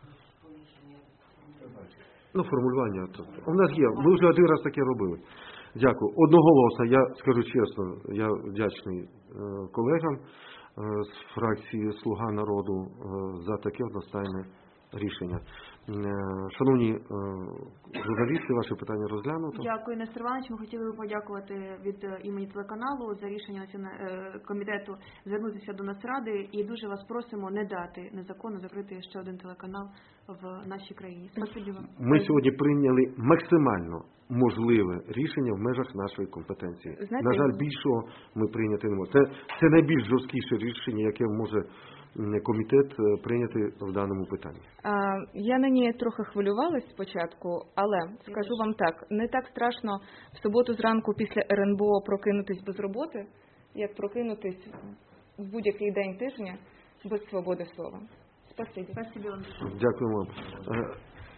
Ну, формулювання. У нас є. Ми вже один раз таке робили. Дякую. Одноголосно, я скажу чесно, я вдячний е, колегам е, з фракції «Слуга народу» е, за таке одностайне рішення. Е, шановні е, журналісти, ваше питання розглянуто. Дякую, Нестор Іванович. Ми хотіли би подякувати від імені телеканалу за рішення комітету звернутися до Нацради і дуже вас просимо не дати незаконно закрити ще один телеканал в нашій країні. Спасибі вам. Ми сьогодні прийняли максимально можливе рішення в межах нашої компетенції. Знаєте, на жаль, більшого ми прийняти не можемо. Це, це найбільш жорсткіше рішення, яке може м, комітет е, прийняти в даному питанні. А, Я на ній трохи хвилювалась спочатку, але скажу вам так, не так страшно в суботу зранку після ер ен бе о прокинутись без роботи, як прокинутись в будь-який день тижня без свободи слова. Спасибі. Спасибо вам. Дякую вам. Е,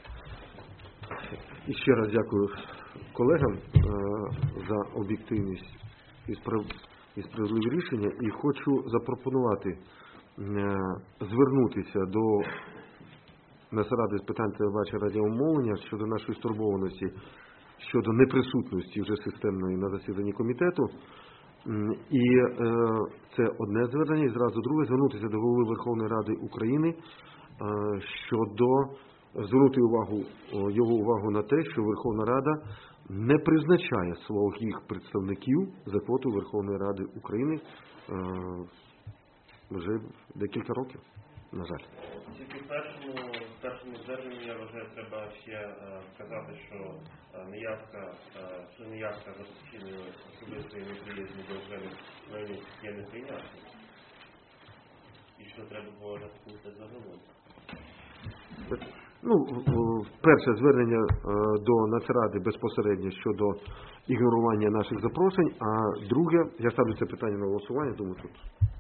І ще раз дякую колегам е, за об'єктивність і справ- і справедливі рішення. І хочу запропонувати е, звернутися до Нацради з питань телебачення і радіомовлення щодо нашої стурбованості, щодо неприсутності вже системної на засіданні комітету. М, І е, це одне звернення, і зразу друге, звернутися до Голови Верховної Ради України е, щодо звернути увагу, о, його увагу на те, що Верховна Рада не призначає своїх представників за квотою Верховної Ради України е, вже декілька років, на жаль. Тільки в першому, в першому зверненні, я вважаю, треба ще е, сказати, що е, неявка, е, що неявка за причиною особистої неприязні до окремих членів є неприйнятною. І що треба було розповісти загалом. Ну, перше звернення е, до Нацради безпосередньо щодо ігнорування наших запрошень, а друге, я ставлю це питання на голосування, тому тут.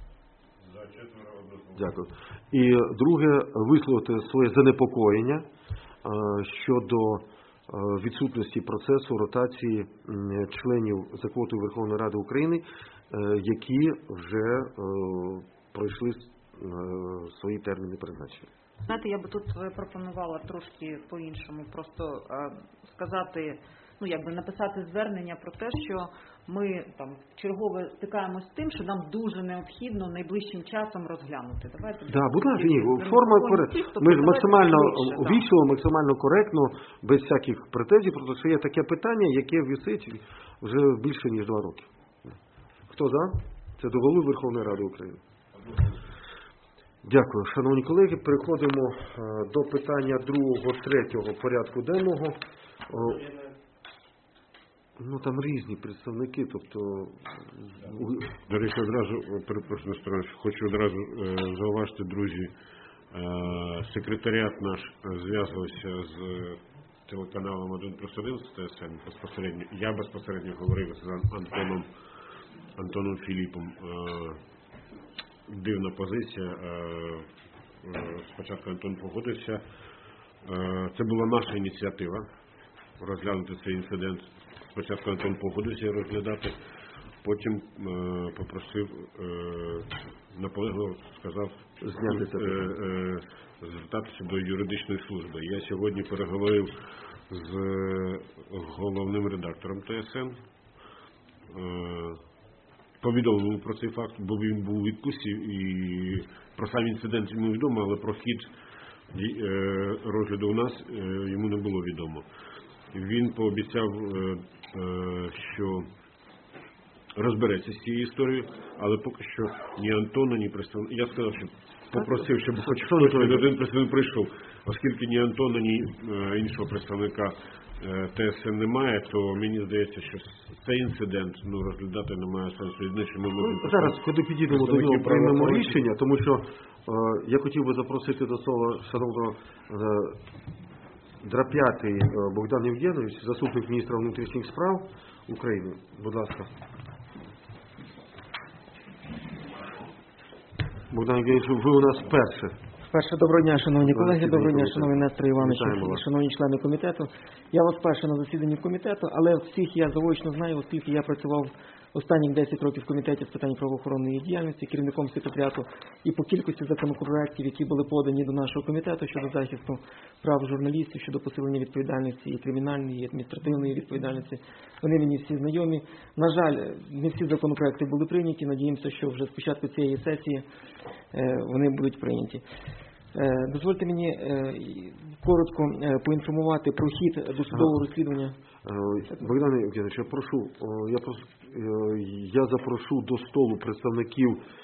Дякую. І друге, висловити своє занепокоєння е, щодо е, відсутності процесу ротації м, членів за квотою Верховної Ради України, е, які вже е, пройшли е, свої терміни призначення. Знаєте, я би тут е, пропонувала трошки по-іншому, просто е, сказати, ну якби написати звернення про те, що ми там чергове стикаємось з тим, що нам дуже необхідно найближчим часом розглянути. Давайте. Да, будь ласка, ні, форма коректна. Ми ж максимально увічливо, максимально коректно, без всяких претензій, тому що є таке питання, яке висить вже більше ніж два роки. Хто за? Це до Голови Верховної Ради України. Дякую, шановні колеги. Переходимо е, до питання другого, третього порядку денного. О, ну там різні представники, тобто До речі, одразу, перепрошую, Степан, хочу одразу е, зауважити, друзі, е, секретаріат наш зв'язувався з телеканалом один плюс один з Т С Н безпосередньо. Я безпосередньо говорив з Антоном, Антоном Філіпом. Е, Дивна позиція. Е, е, спочатку Антон погодився. Е, це була наша ініціатива розглянути цей інцидент. Спочатку Антон погодився розглядати, потім е, попросив, е, наполегливо сказав Зняти це е, е, звертатися до юридичної служби. Я сьогодні переговорив з головним редактором Т С Н. Е, повідомив про цей факт, бо він був у відпустці, і про сам інцидент йому відомо, але про хід е, розгляду у нас е, йому не було відомо. Він пообіцяв, що розбереться з цією історією, але поки що ні Антона, ні представник. Я сказав, що попросив, щоб хоч хтось один представник прийшов. Оскільки ні Антона, ні іншого представника Т С Н немає, то мені здається, що цей інцидент ну, розглядати немає сенсу. Єдине, що ми можемо... Зараз, коли підійдемо до нього, приймемо рішення, тому що е, я хотів би запросити до слова шановного е, Драп'ятий Богдан Євгенович, заступник міністра внутрішніх справ України. Будь ласка. Богдан Євгенович, ви у нас вперше. Перше, доброго дня, шановні колеги, Засідання доброго дня, комітету. шановний Нестор Іванович, Вітаємо вас. шановні члени комітету. Я вас вперше на засіданні комітету, але всіх я заочно знаю, оскільки я працював останні десять років в комітеті з питань правоохоронної діяльності, керівником секретаріату, і по кількості законопроєктів, які були подані до нашого комітету щодо захисту прав журналістів, щодо посилення відповідальності і кримінальної, і адміністративної відповідальності, вони мені всі знайомі. На жаль, не всі законопроекти були прийняті, надіємося, що вже з початку цієї сесії е, вони будуть прийняті. Дозвольте мені коротко поінформувати про хід досудового розслідування. Богдан Євгенович, я прошу, я, прошу, я запрошу до столу представників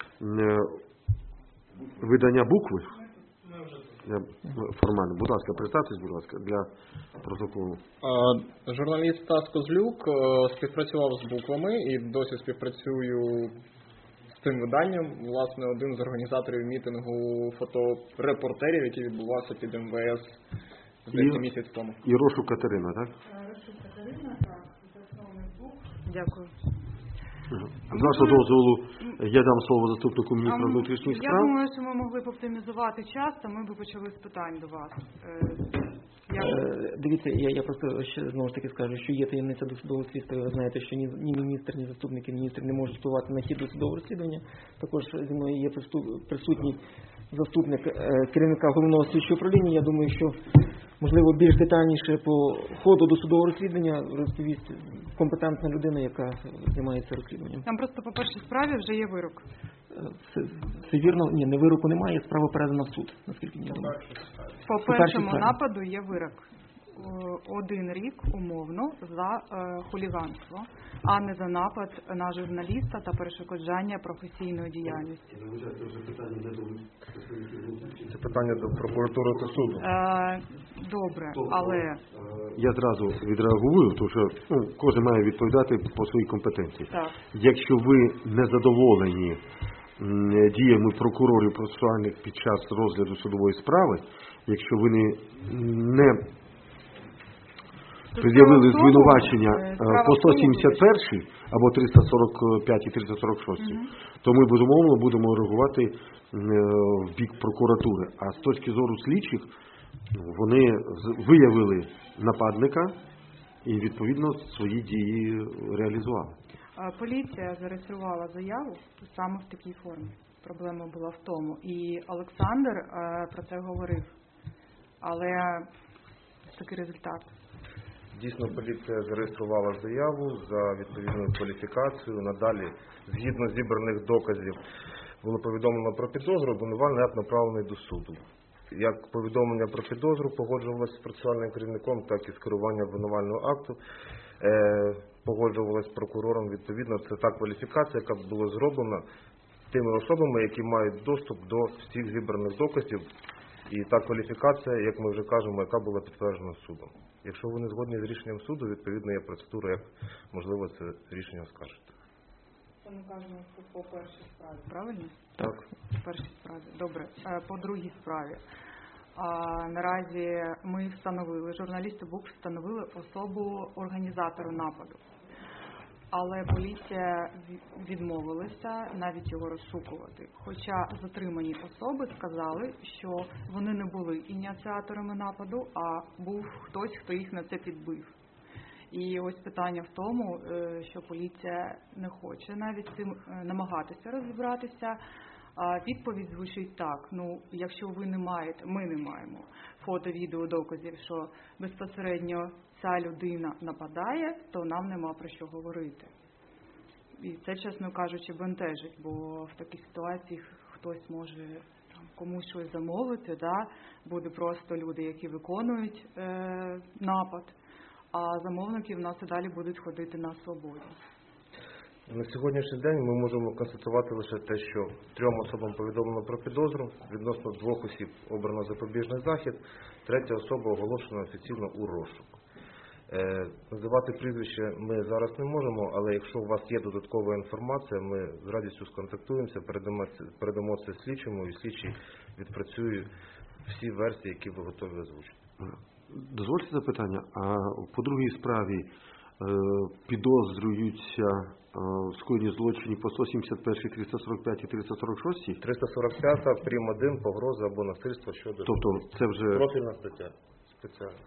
видання букви. Я, формально. Будь ласка, представтесь, будь ласка, для протоколу. Журналіст Стас Козлюк співпрацював з буквами і досі співпрацюю з цим виданням. Власне, один з організаторів мітингу фоторепортерів, який відбувався під ем ве ес здається, місяць тому. І Рошук Катерина, так? Рошук Катерина, так, засновник БУК. Дякую. З вашого дозволу я дам слово заступнику міністра внутрішніх Я справ. думаю, що ми могли б оптимізувати час, то ми б почали з питань до вас. Е, як- Е, Дивіться, я, я просто ще знову ж таки скажу, що є таємниця досудового слідства. Ви знаєте, що ні, ні міністр, ні заступники міністрів не можуть впливати на хід досудового розслідування. Також зі мною є присуту- присутній заступник е, керівника головного слідчого управління. Я думаю, що можливо більш детальніше по ходу досудового розслідування розповість компетентна людина, яка займається розслідуванням. Там просто по першій справі вже є вирок. Е, Це, це вірно? Ні, не вироку немає, справа передана в суд, наскільки мені відомо. По першій першому справі. нападу є вирок. О, Один рік умовно за е, хуліганство, а не за напад на журналіста та перешкоджання професійної діяльності. Це питання до прокуратури та суду. Е, добре, але Я зразу відреагую, тому що ну, кожен має відповідати по своїй компетенції. так. Якщо ви не задоволені м, діями прокурорів процесуальних під час розгляду судової справи, якщо ви не, не пред'явили справа в тому, звинувачення е, е, справа по в тому, сто сімдесят першій або триста сорок п'ятій, триста сорок шостій, Мгм. то ми безумовно будемо реагувати м, е, в бік прокуратури. А з точки зору слідчих, ну, вони з- виявили нападника і відповідно свої дії реалізували. Е, Поліція зареєструвала заяву саме в такій формі. Проблема була в тому. І Олександр е, про це говорив. Але такий результат. Дійсно, поліція зареєструвала заяву за відповідною кваліфікацією. Надалі, згідно зібраних доказів, було повідомлено про підозру, обвинувальний акт направлений до суду. Як повідомлення про підозру погоджувалося з процесуальним керівником, так і скерування обвинувального акту е, погоджувалося з прокурором. Відповідно, це та кваліфікація, яка була зроблена тими особами, які мають доступ до всіх зібраних доказів. І та кваліфікація, як ми вже кажемо, яка була підтверджена судом. Якщо ви не згодні з рішенням суду, відповідно є процедура, як можливо це рішення оскаржити. Це ми кажемо по першій справі, правильно? Так. По першій справі. Добре. Е, По другій справі. А, наразі ми встановили, журналісти БУК встановили особу організатора нападу. Але поліція ві- відмовилася навіть його розшукувати. Хоча затримані особи сказали, що вони не були ініціаторами нападу, а був хтось, хто їх на це підбив. І ось питання в тому, е, що поліція не хоче навіть цим е, намагатися розібратися. А відповідь звучить так: ну, якщо ви не маєте, ми не маємо фото, відео, доказів, що безпосередньо ця людина нападає, то нам нема про що говорити. І це, чесно кажучи, бентежить, бо в такій ситуації хтось може там комусь щось замовити, да? Буде просто люди, які виконують е, напад, а замовники в нас і далі будуть ходити на свободі. На сьогоднішній день ми можемо констатувати лише те, що трьом особам повідомлено про підозру, відносно двох осіб обрано запобіжний захід, третя особа оголошена офіційно у розшук. Е, називати прізвище ми зараз не можемо, але якщо у вас є додаткова інформація, ми з радістю сконтактуємося, передамо, передамо це слідчому, і слідчий відпрацює всі версії, які ви готові озвучити. Дозвольте запитання, а по другій справі е, підозрюються е, в скоєнні злочинів по сто сімдесят першій, триста сорок п'ятій, триста сорок шостій? триста сорок п'ята, прим. один, погроза або насильство щодо... Тобто це вже... Профільна стаття. Спеціально.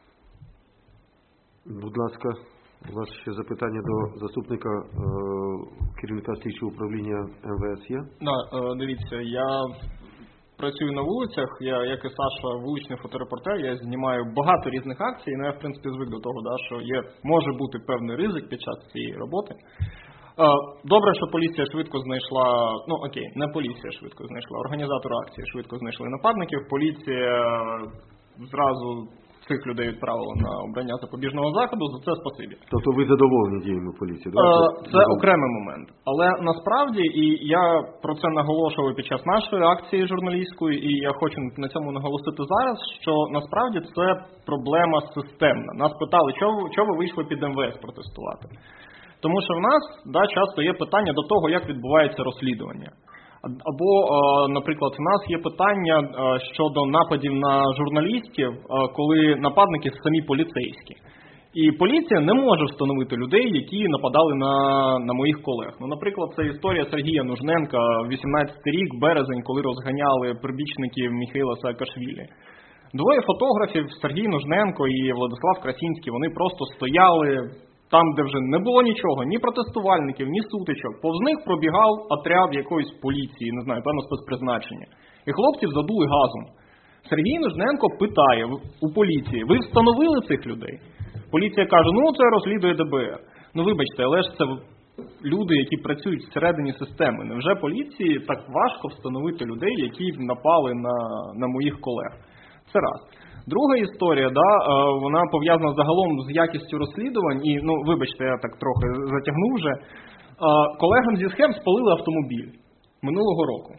Будь ласка, у вас ще запитання до заступника е, керівника слідчого управління ем ве ес є? Да, е, дивіться, я працюю на вулицях, я, як і Саша, вуличний фоторепортер, я знімаю багато різних акцій, ну я, в принципі, звик до того, да, що є, може бути певний ризик під час цієї роботи. Е, Добре, що поліція швидко знайшла, ну окей, не поліція швидко знайшла, організатори акції швидко знайшли нападників, поліція зразу цих людей відправила на обрання запобіжного заходу, за це спасибі. Тобто ви задоволені діями поліції? Да? Е, Це окремий момент. Але насправді, і я про це наголошував під час нашої акції журналістської, і я хочу на цьому наголосити зараз, що насправді це проблема системна. Нас питали, чого, чого ви вийшли під ем ве ес протестувати? Тому що в нас да, часто є питання до того, як відбувається розслідування. Або, наприклад, в нас є питання щодо нападів на журналістів, коли нападники самі поліцейські. І поліція не може встановити людей, які нападали на, на моїх колег. Ну, наприклад, це історія Сергія Нужненка, вісімнадцятий рік, березень, коли розганяли прибічників Міхайла Саакашвілі. Двоє фотографів, Сергій Нужненко і Владислав Красінський, вони просто стояли там, де вже не було нічого, ні протестувальників, ні сутичок. Повз них пробігав отряд якоїсь поліції, не знаю, певно, спецпризначення. І хлопців задули газом. Сергій Нужненко питає у поліції: ви встановили цих людей? Поліція каже: ну, це розслідує Д Б Р. Ну, вибачте, але ж це люди, які працюють всередині системи. Невже поліції так важко встановити людей, які напали на, на моїх колег? Це раз. Друга історія, да, вона пов'язана загалом з якістю розслідувань. І, ну, вибачте, я так трохи затягнув вже. Колегам зі схем спалили автомобіль минулого року.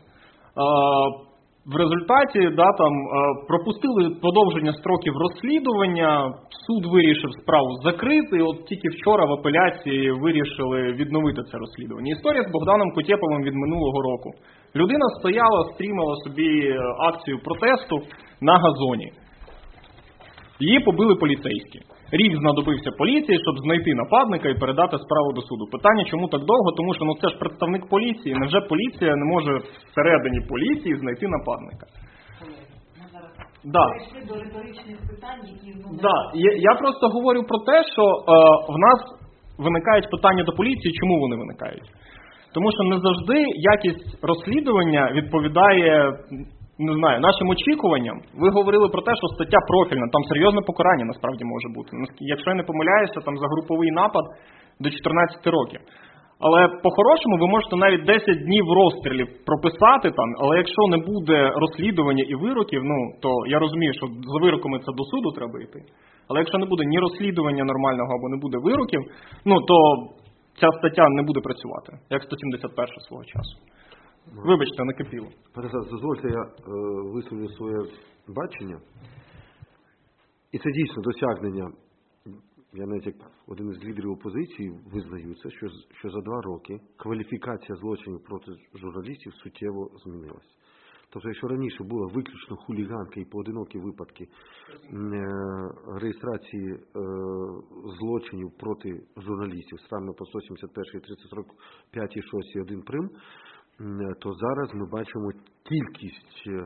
В результаті да, там, пропустили продовження строків розслідування, суд вирішив справу закрити, і от тільки вчора в апеляції вирішили відновити це розслідування. Історія з Богданом Кутєповим від минулого року. Людина стояла, стрімала собі акцію протесту на газоні. Її побили поліцейські. Рік знадобився поліції, щоб знайти нападника і передати справу до суду. Питання, чому так довго? Тому що ну, це ж представник поліції. Невже поліція не може всередині поліції знайти нападника? Да. Перейшли до риторичних питань, які... Ну, да. я, я просто говорю про те, що е, в нас виникають питання до поліції. Чому вони виникають? Тому що не завжди якість розслідування відповідає... Не знаю, нашим очікуванням. Ви говорили про те, що стаття профільна, там серйозне покарання насправді може бути. Якщо я не помиляюся, там за груповий напад до чотирнадцяти років. Але по-хорошому ви можете навіть десять днів розстрілів прописати там, але якщо не буде розслідування і вироків, ну, то я розумію, що за вироками це до суду треба йти. Але якщо не буде ні розслідування нормального або не буде вироків, ну, то ця стаття не буде працювати, як сто сімдесят перша свого часу. Вибачте, накипіло. Пане Сас, дозвольте, я е, висловлю своє бачення. І це дійсно досягнення. Я навіть як один із лідерів опозиції визнаю це, що, що за два роки кваліфікація злочинів проти журналістів суттєво змінилась. Тобто, якщо раніше була виключно хуліганка і поодинокі випадки е, реєстрації е, злочинів проти журналістів, станом по сто сімдесят перший, триста сорок п'ятий, шостий, один прим., то зараз ми бачимо кількість е,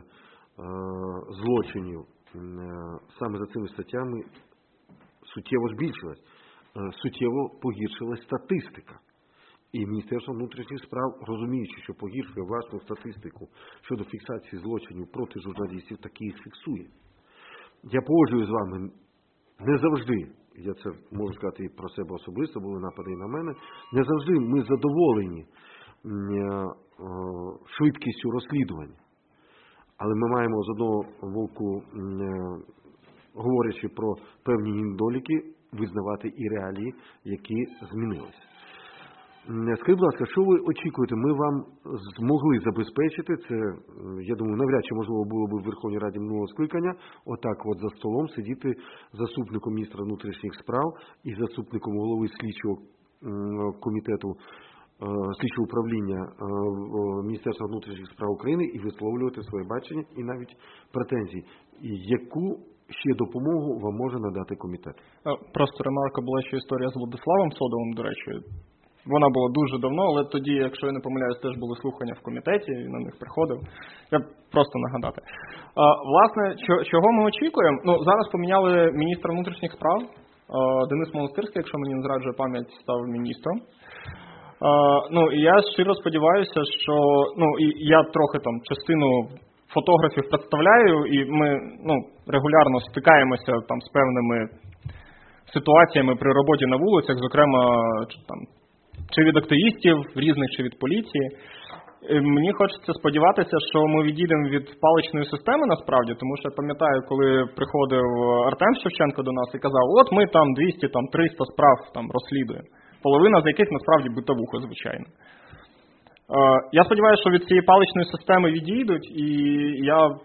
злочинів е, саме за цими статтями суттєво збільшилась, е, суттєво погіршилась статистика. І Міністерство внутрішніх справ, розуміючи, що погіршує власну статистику щодо фіксації злочинів проти журналістів, таки їх фіксує. Я погоджуюсь з вами, не завжди, я це можу сказати і про себе особисто, були напади і на мене, не завжди ми задоволені швидкістю розслідування. Але ми маємо з одного боку, говорячи про певні недоліки, визнавати і реалії, які змінилися. Скажіть, будь ласка, що ви очікуєте? Ми вам змогли забезпечити, це, я думаю, навряд чи можливо було б в Верховній Раді минулого скликання, отак от за столом сидіти заступником міністра внутрішніх справ і заступником голови слідчого комітету, слідчого управління Міністерства внутрішніх справ України і висловлювати своє бачення і навіть претензії. І яку ще допомогу вам може надати комітет? Просто ремарка була ще історія з Владиславом Содовим, до речі. Вона була дуже давно, але тоді, якщо я не помиляюсь, теж були слухання в комітеті, і на них приходив. Я просто нагадати. А, власне, чого ми очікуємо? Ну, зараз поміняли міністра внутрішніх справ. Денис Монастирський, якщо мені не зраджує пам'ять, став міністром. А, ну, і я щиро сподіваюся, що, ну, і я трохи там частину фотографів представляю, і ми, ну, регулярно стикаємося там з певними ситуаціями при роботі на вулицях, зокрема, там, чи від активістів різних, чи від поліції. Мені хочеться сподіватися, що ми відійдемо від паличної системи насправді, тому що я пам'ятаю, коли приходив Артем Шевченко до нас і казав, от ми там двісті, там триста справ там розслідуємо, половина з яких насправді битовуха, звичайно. Я сподіваюся, що від цієї паличної системи відійдуть, і я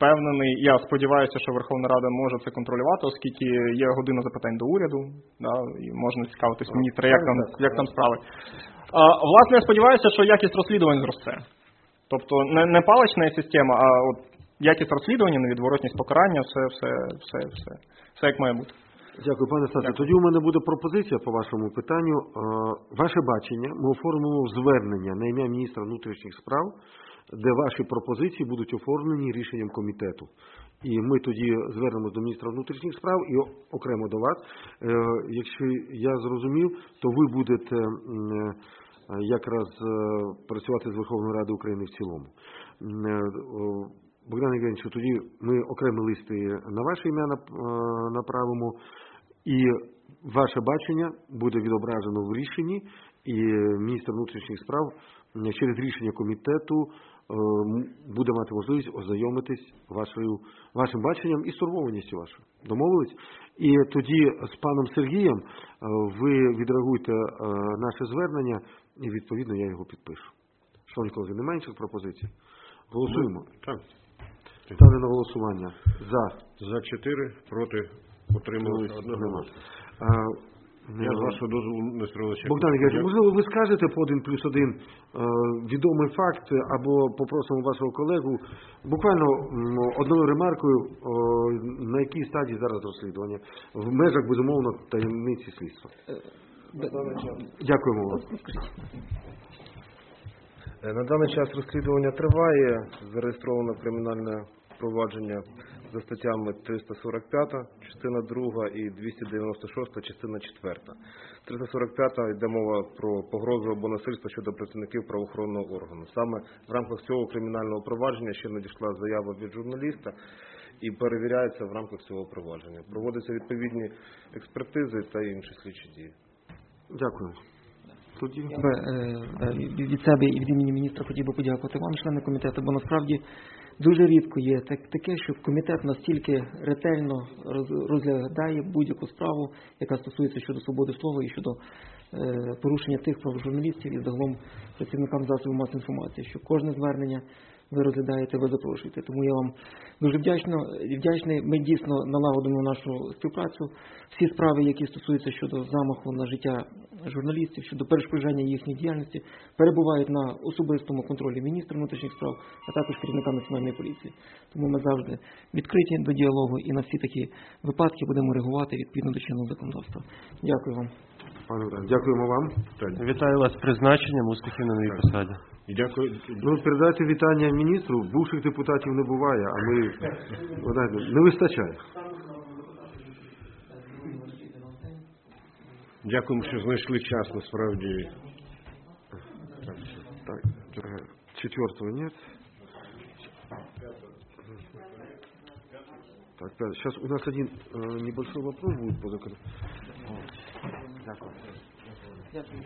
впевнений, я сподіваюся, що Верховна Рада може це контролювати, оскільки є година запитань до уряду, да, і можна цікавитись міністра, як там, як там справи. А, власне, я сподіваюся, що якість розслідувань зросте. Тобто не, не палична система, а от якість розслідування, невідворотність покарання, все, все, все, все, все як має бути. Дякую, пане Стасе. Тоді у мене буде пропозиція по вашому питанню. Е, Ваше бачення ми оформимо звернення на ім'я міністра внутрішніх справ, де ваші пропозиції будуть оформлені рішенням комітету. І ми тоді звернемося до міністра внутрішніх справ і окремо до вас. Е, Якщо я зрозумів, то ви будете м, е, якраз е, працювати з Верховною Радою України в цілому. М, е, о, Богдан Євгенович, тоді ми окремі листи на ваше ім'я направимо, і ваше бачення буде відображено в рішенні, і міністр внутрішніх справ через рішення комітету буде мати можливість ознайомитись вашою, вашим баченням і стурбованістю вашою. Домовились? І тоді з паном Сергієм ви відреагуєте наше звернення, і відповідно я його підпишу. Шановні колеги, немає інших пропозицій? Голосуємо? Так. Ставлю на голосування. За. За чотири, проти, утрималися одного. Я з вашого дозволу не строїлося. Богдан Ігорович, можливо, ви скажете по один плюс один е, відомий факт, або попросимо вашого колегу буквально м, одною ремаркою, е, на якій стадії зараз розслідування, в межах, безумовно, таємниці слідства. Дякуємо вам. На даний час розслідування триває, зареєстровано кримінальне провадження за статтями триста сорок п'ять, частина друга і двісті дев'яносто шість, частина четверта. триста сорок п'ять йде мова про погрозу або насильство щодо працівників правоохоронного органу. Саме в рамках цього кримінального провадження ще надійшла заява від журналіста і перевіряється в рамках цього провадження. Проводяться відповідні експертизи та інші слідчі дії. Дякую. Тоді. Я би, е, від себе і від імені міністра хотів би подякувати вам, члени комітету, бо насправді дуже рідко є так, таке, що комітет настільки ретельно розглядає будь-яку справу, яка стосується щодо свободи слова і щодо е, порушення тих прав журналістів і загалом працівникам засобів масової інформації, що кожне звернення ви розглядаєте, ви запрошуєте. Тому я вам дуже вдячно, вдячний. Ми дійсно налагодимо нашу співпрацю. Всі справи, які стосуються щодо замаху на життя журналістів, щодо перешкоджання їхньої діяльності, перебувають на особистому контролі міністра внутрішніх справ, а також керівника Національної поліції. Тому ми завжди відкриті до діалогу і на всі такі випадки будемо реагувати відповідно до чинного законодавства. Дякую вам. Пане Богдан, дякуємо вам. Вітаю вас з призначенням, успіхів на новій посаді. І дякую. Ну, передайте вітання міністру. Бувших депутатів не буває, а ми не вистачає. Дякуємо, що знайшли час, насправді. Так, так, четвертого нет. Так, пятый. Сейчас у нас один э, небольшой вопрос будет по закону. Дякую. Дякую.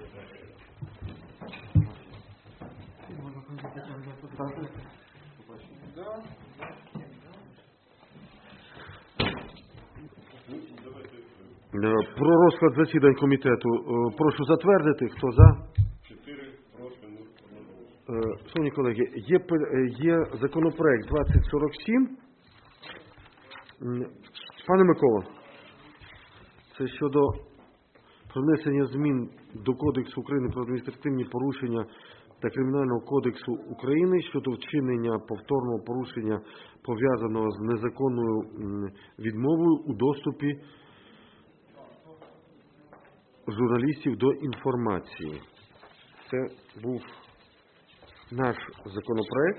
Про розклад засідань комітету. Прошу затвердити. Хто за? Чотири проти, Шановні колеги, є, є законопроект двадцять сорок сім. Пане Микола, це щодо внесення змін до Кодексу України про адміністративні порушення та Кримінального кодексу України щодо вчинення повторного порушення, пов'язаного з незаконною відмовою у доступі журналістів до інформації. Це був наш законопроект.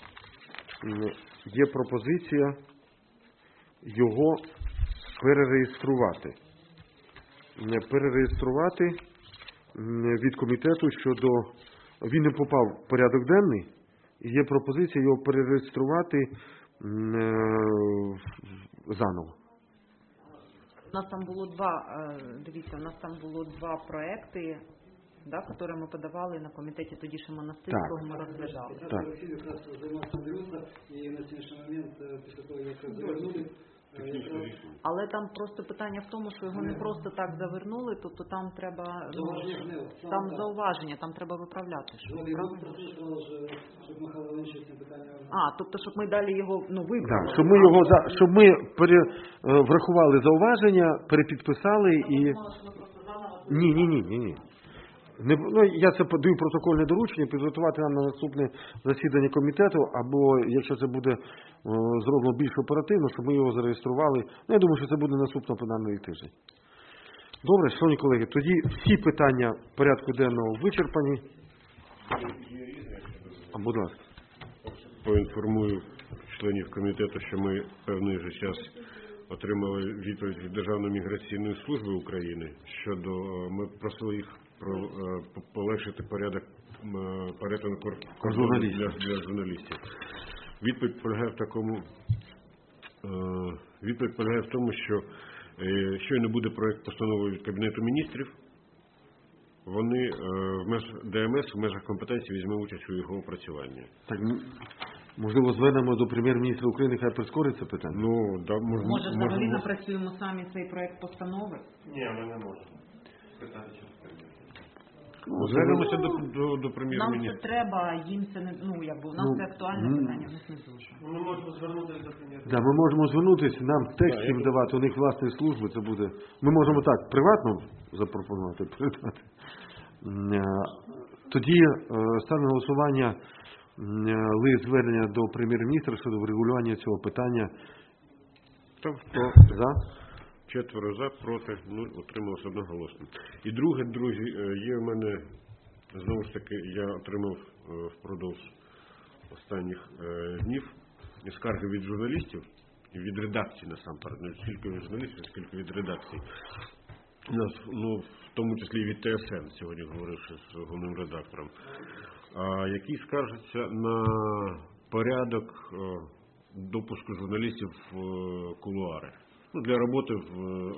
Є пропозиція його перереєструвати. Перереєструвати від комітету щодо... Він не попав в порядок денний. Є пропозиція його перереєструвати заново. У нас там було два, дивіться, у нас там було два проекти, да, які ми подавали на комітеті тоді ще Монастирського, ми розглядали. Так. І на сьогоднішній момент, після того, як звернули, Технічне рішення. Але там просто питання в тому, що його не просто так завернули, тобто там треба, ну, там зауваження, там треба виправляти. Що, правильно? А, тобто, щоб ми далі його, ну, виправили. Да, щоб ми його за щоб ми пере, е, врахували зауваження, перепідписали і ні, ні, ні, ні, ні. Не, ну, я це подаю протокольне доручення, підготувати нам на наступне засідання комітету, або, якщо це буде е, зроблено більш оперативно, щоб ми його зареєстрували. Ну, я думаю, що це буде наступного пленарного тижня. Добре, шановні колеги, тоді всі питання порядку денного вичерпані. А, будь ласка. Поінформую членів комітету, що ми певний же час отримали відповідь від Державної міграційної служби України щодо, ми просили їх про е, полегшити порядок е, перетину кордону для, для журналістів. Відповідь полягає в такому, е, відповідь полягає в тому, що е, щойно буде проект постанови від Кабінету міністрів, вони е, в меж ДМС в межах компетенції візьме участь у його опрацюванні. Так, можливо, звернемо до прем'єр-міністра України, хай прискорить це питання? Ну, да, мож, Може, взагалі мож, напрацюємо самі цей проект постанови? Ні, ми не можемо. Питання через Ну, звернемося до, до, до Нам це прем'єр-міністра. треба, їм це не, ну, якби, у нас Ну, це актуальне ну, питання, в них не дуже. Ми можемо звернутися до прем'єр-міністра. Да, ми можемо звернутися, нам текст Да, їм я- давати, у них власні служби, це буде. Ми можемо так, приватно запропонувати, передати. М, е, Тоді е, ставлю на голосування м, е, лист звернення до прем'єр-міністра щодо врегулювання цього питання. Там хто За? четверо за, проти, нуль, утрималося одноголосно. І друге, друзі, е, є в мене, знову ж таки, я отримав е, впродовж останніх е, днів скарги від журналістів і від редакції насамперед, не тільки від журналістів, скільки від редакції. У нас, ну, в тому числі і від ТСН, сьогодні говоривши з головним редактором, а, які скаржаться на порядок е, допуску журналістів в е, кулуари. Ну, для роботи в,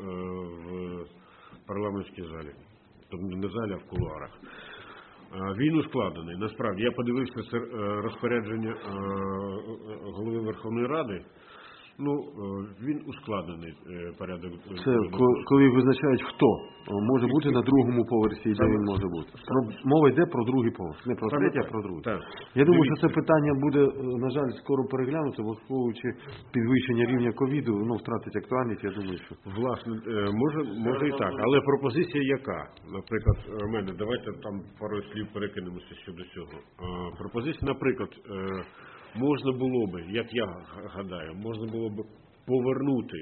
в парламентській залі. Тобто не в залі, а в кулуарах. Він ускладений. Насправді, я подивився це розпорядження голови Верховної Ради. Ну, він ускладнений порядок. Це ко- коли визначають, хто може бути на другому поверсі, і де він може бути. Про, мова йде про другий поверх, не про Саме третій, а так. про другий. Так. Я думаю, Дивіться. що це питання буде, на жаль, скоро переглянуто, враховуючи підвищення рівня ковіду, ну, втратить актуальність, я думаю, що... Власне, е, може, може і так, але пропозиція яка? Наприклад, у мене, давайте там пару слів перекинемося щодо цього. Е, Пропозиція, наприклад, е, можна було би, як я гадаю, можна було би повернути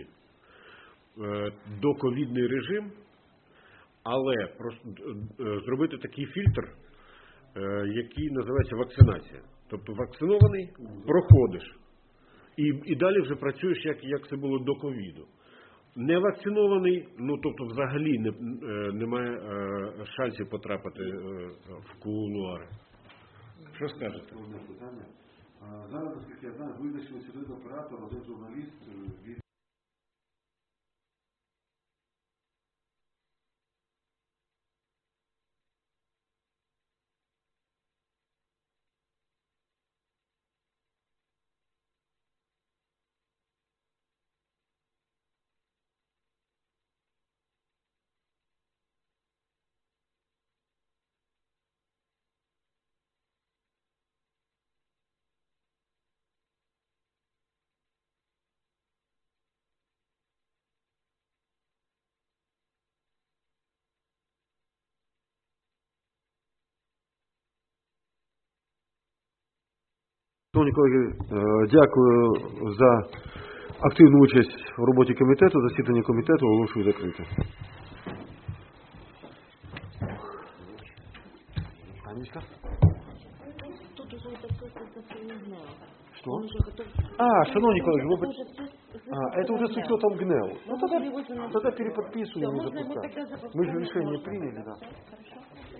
е, доковідний режим, але просто е, зробити такий фільтр, е, який називається вакцинація. Тобто вакцинований, проходиш. І, і далі вже працюєш, як, як це було до ковіду. Не вакцинований, ну тобто взагалі не, е, немає е, шансів потрапити е, в кулуари. Що скажете? Одне питання. Зараз, наскільки я знаю, визначили сюди оператор, один журналіст від... Шановні колеги, е, дякую за активну участь в роботі комітету. Засідання комітету оголошую закрите. Анечка? Что? А, шановні колеги, ви... А, это уже с учетом ГНЕУ. Ну, тогда, тогда переподписываем и запускаем. Мы же решение приняли, да.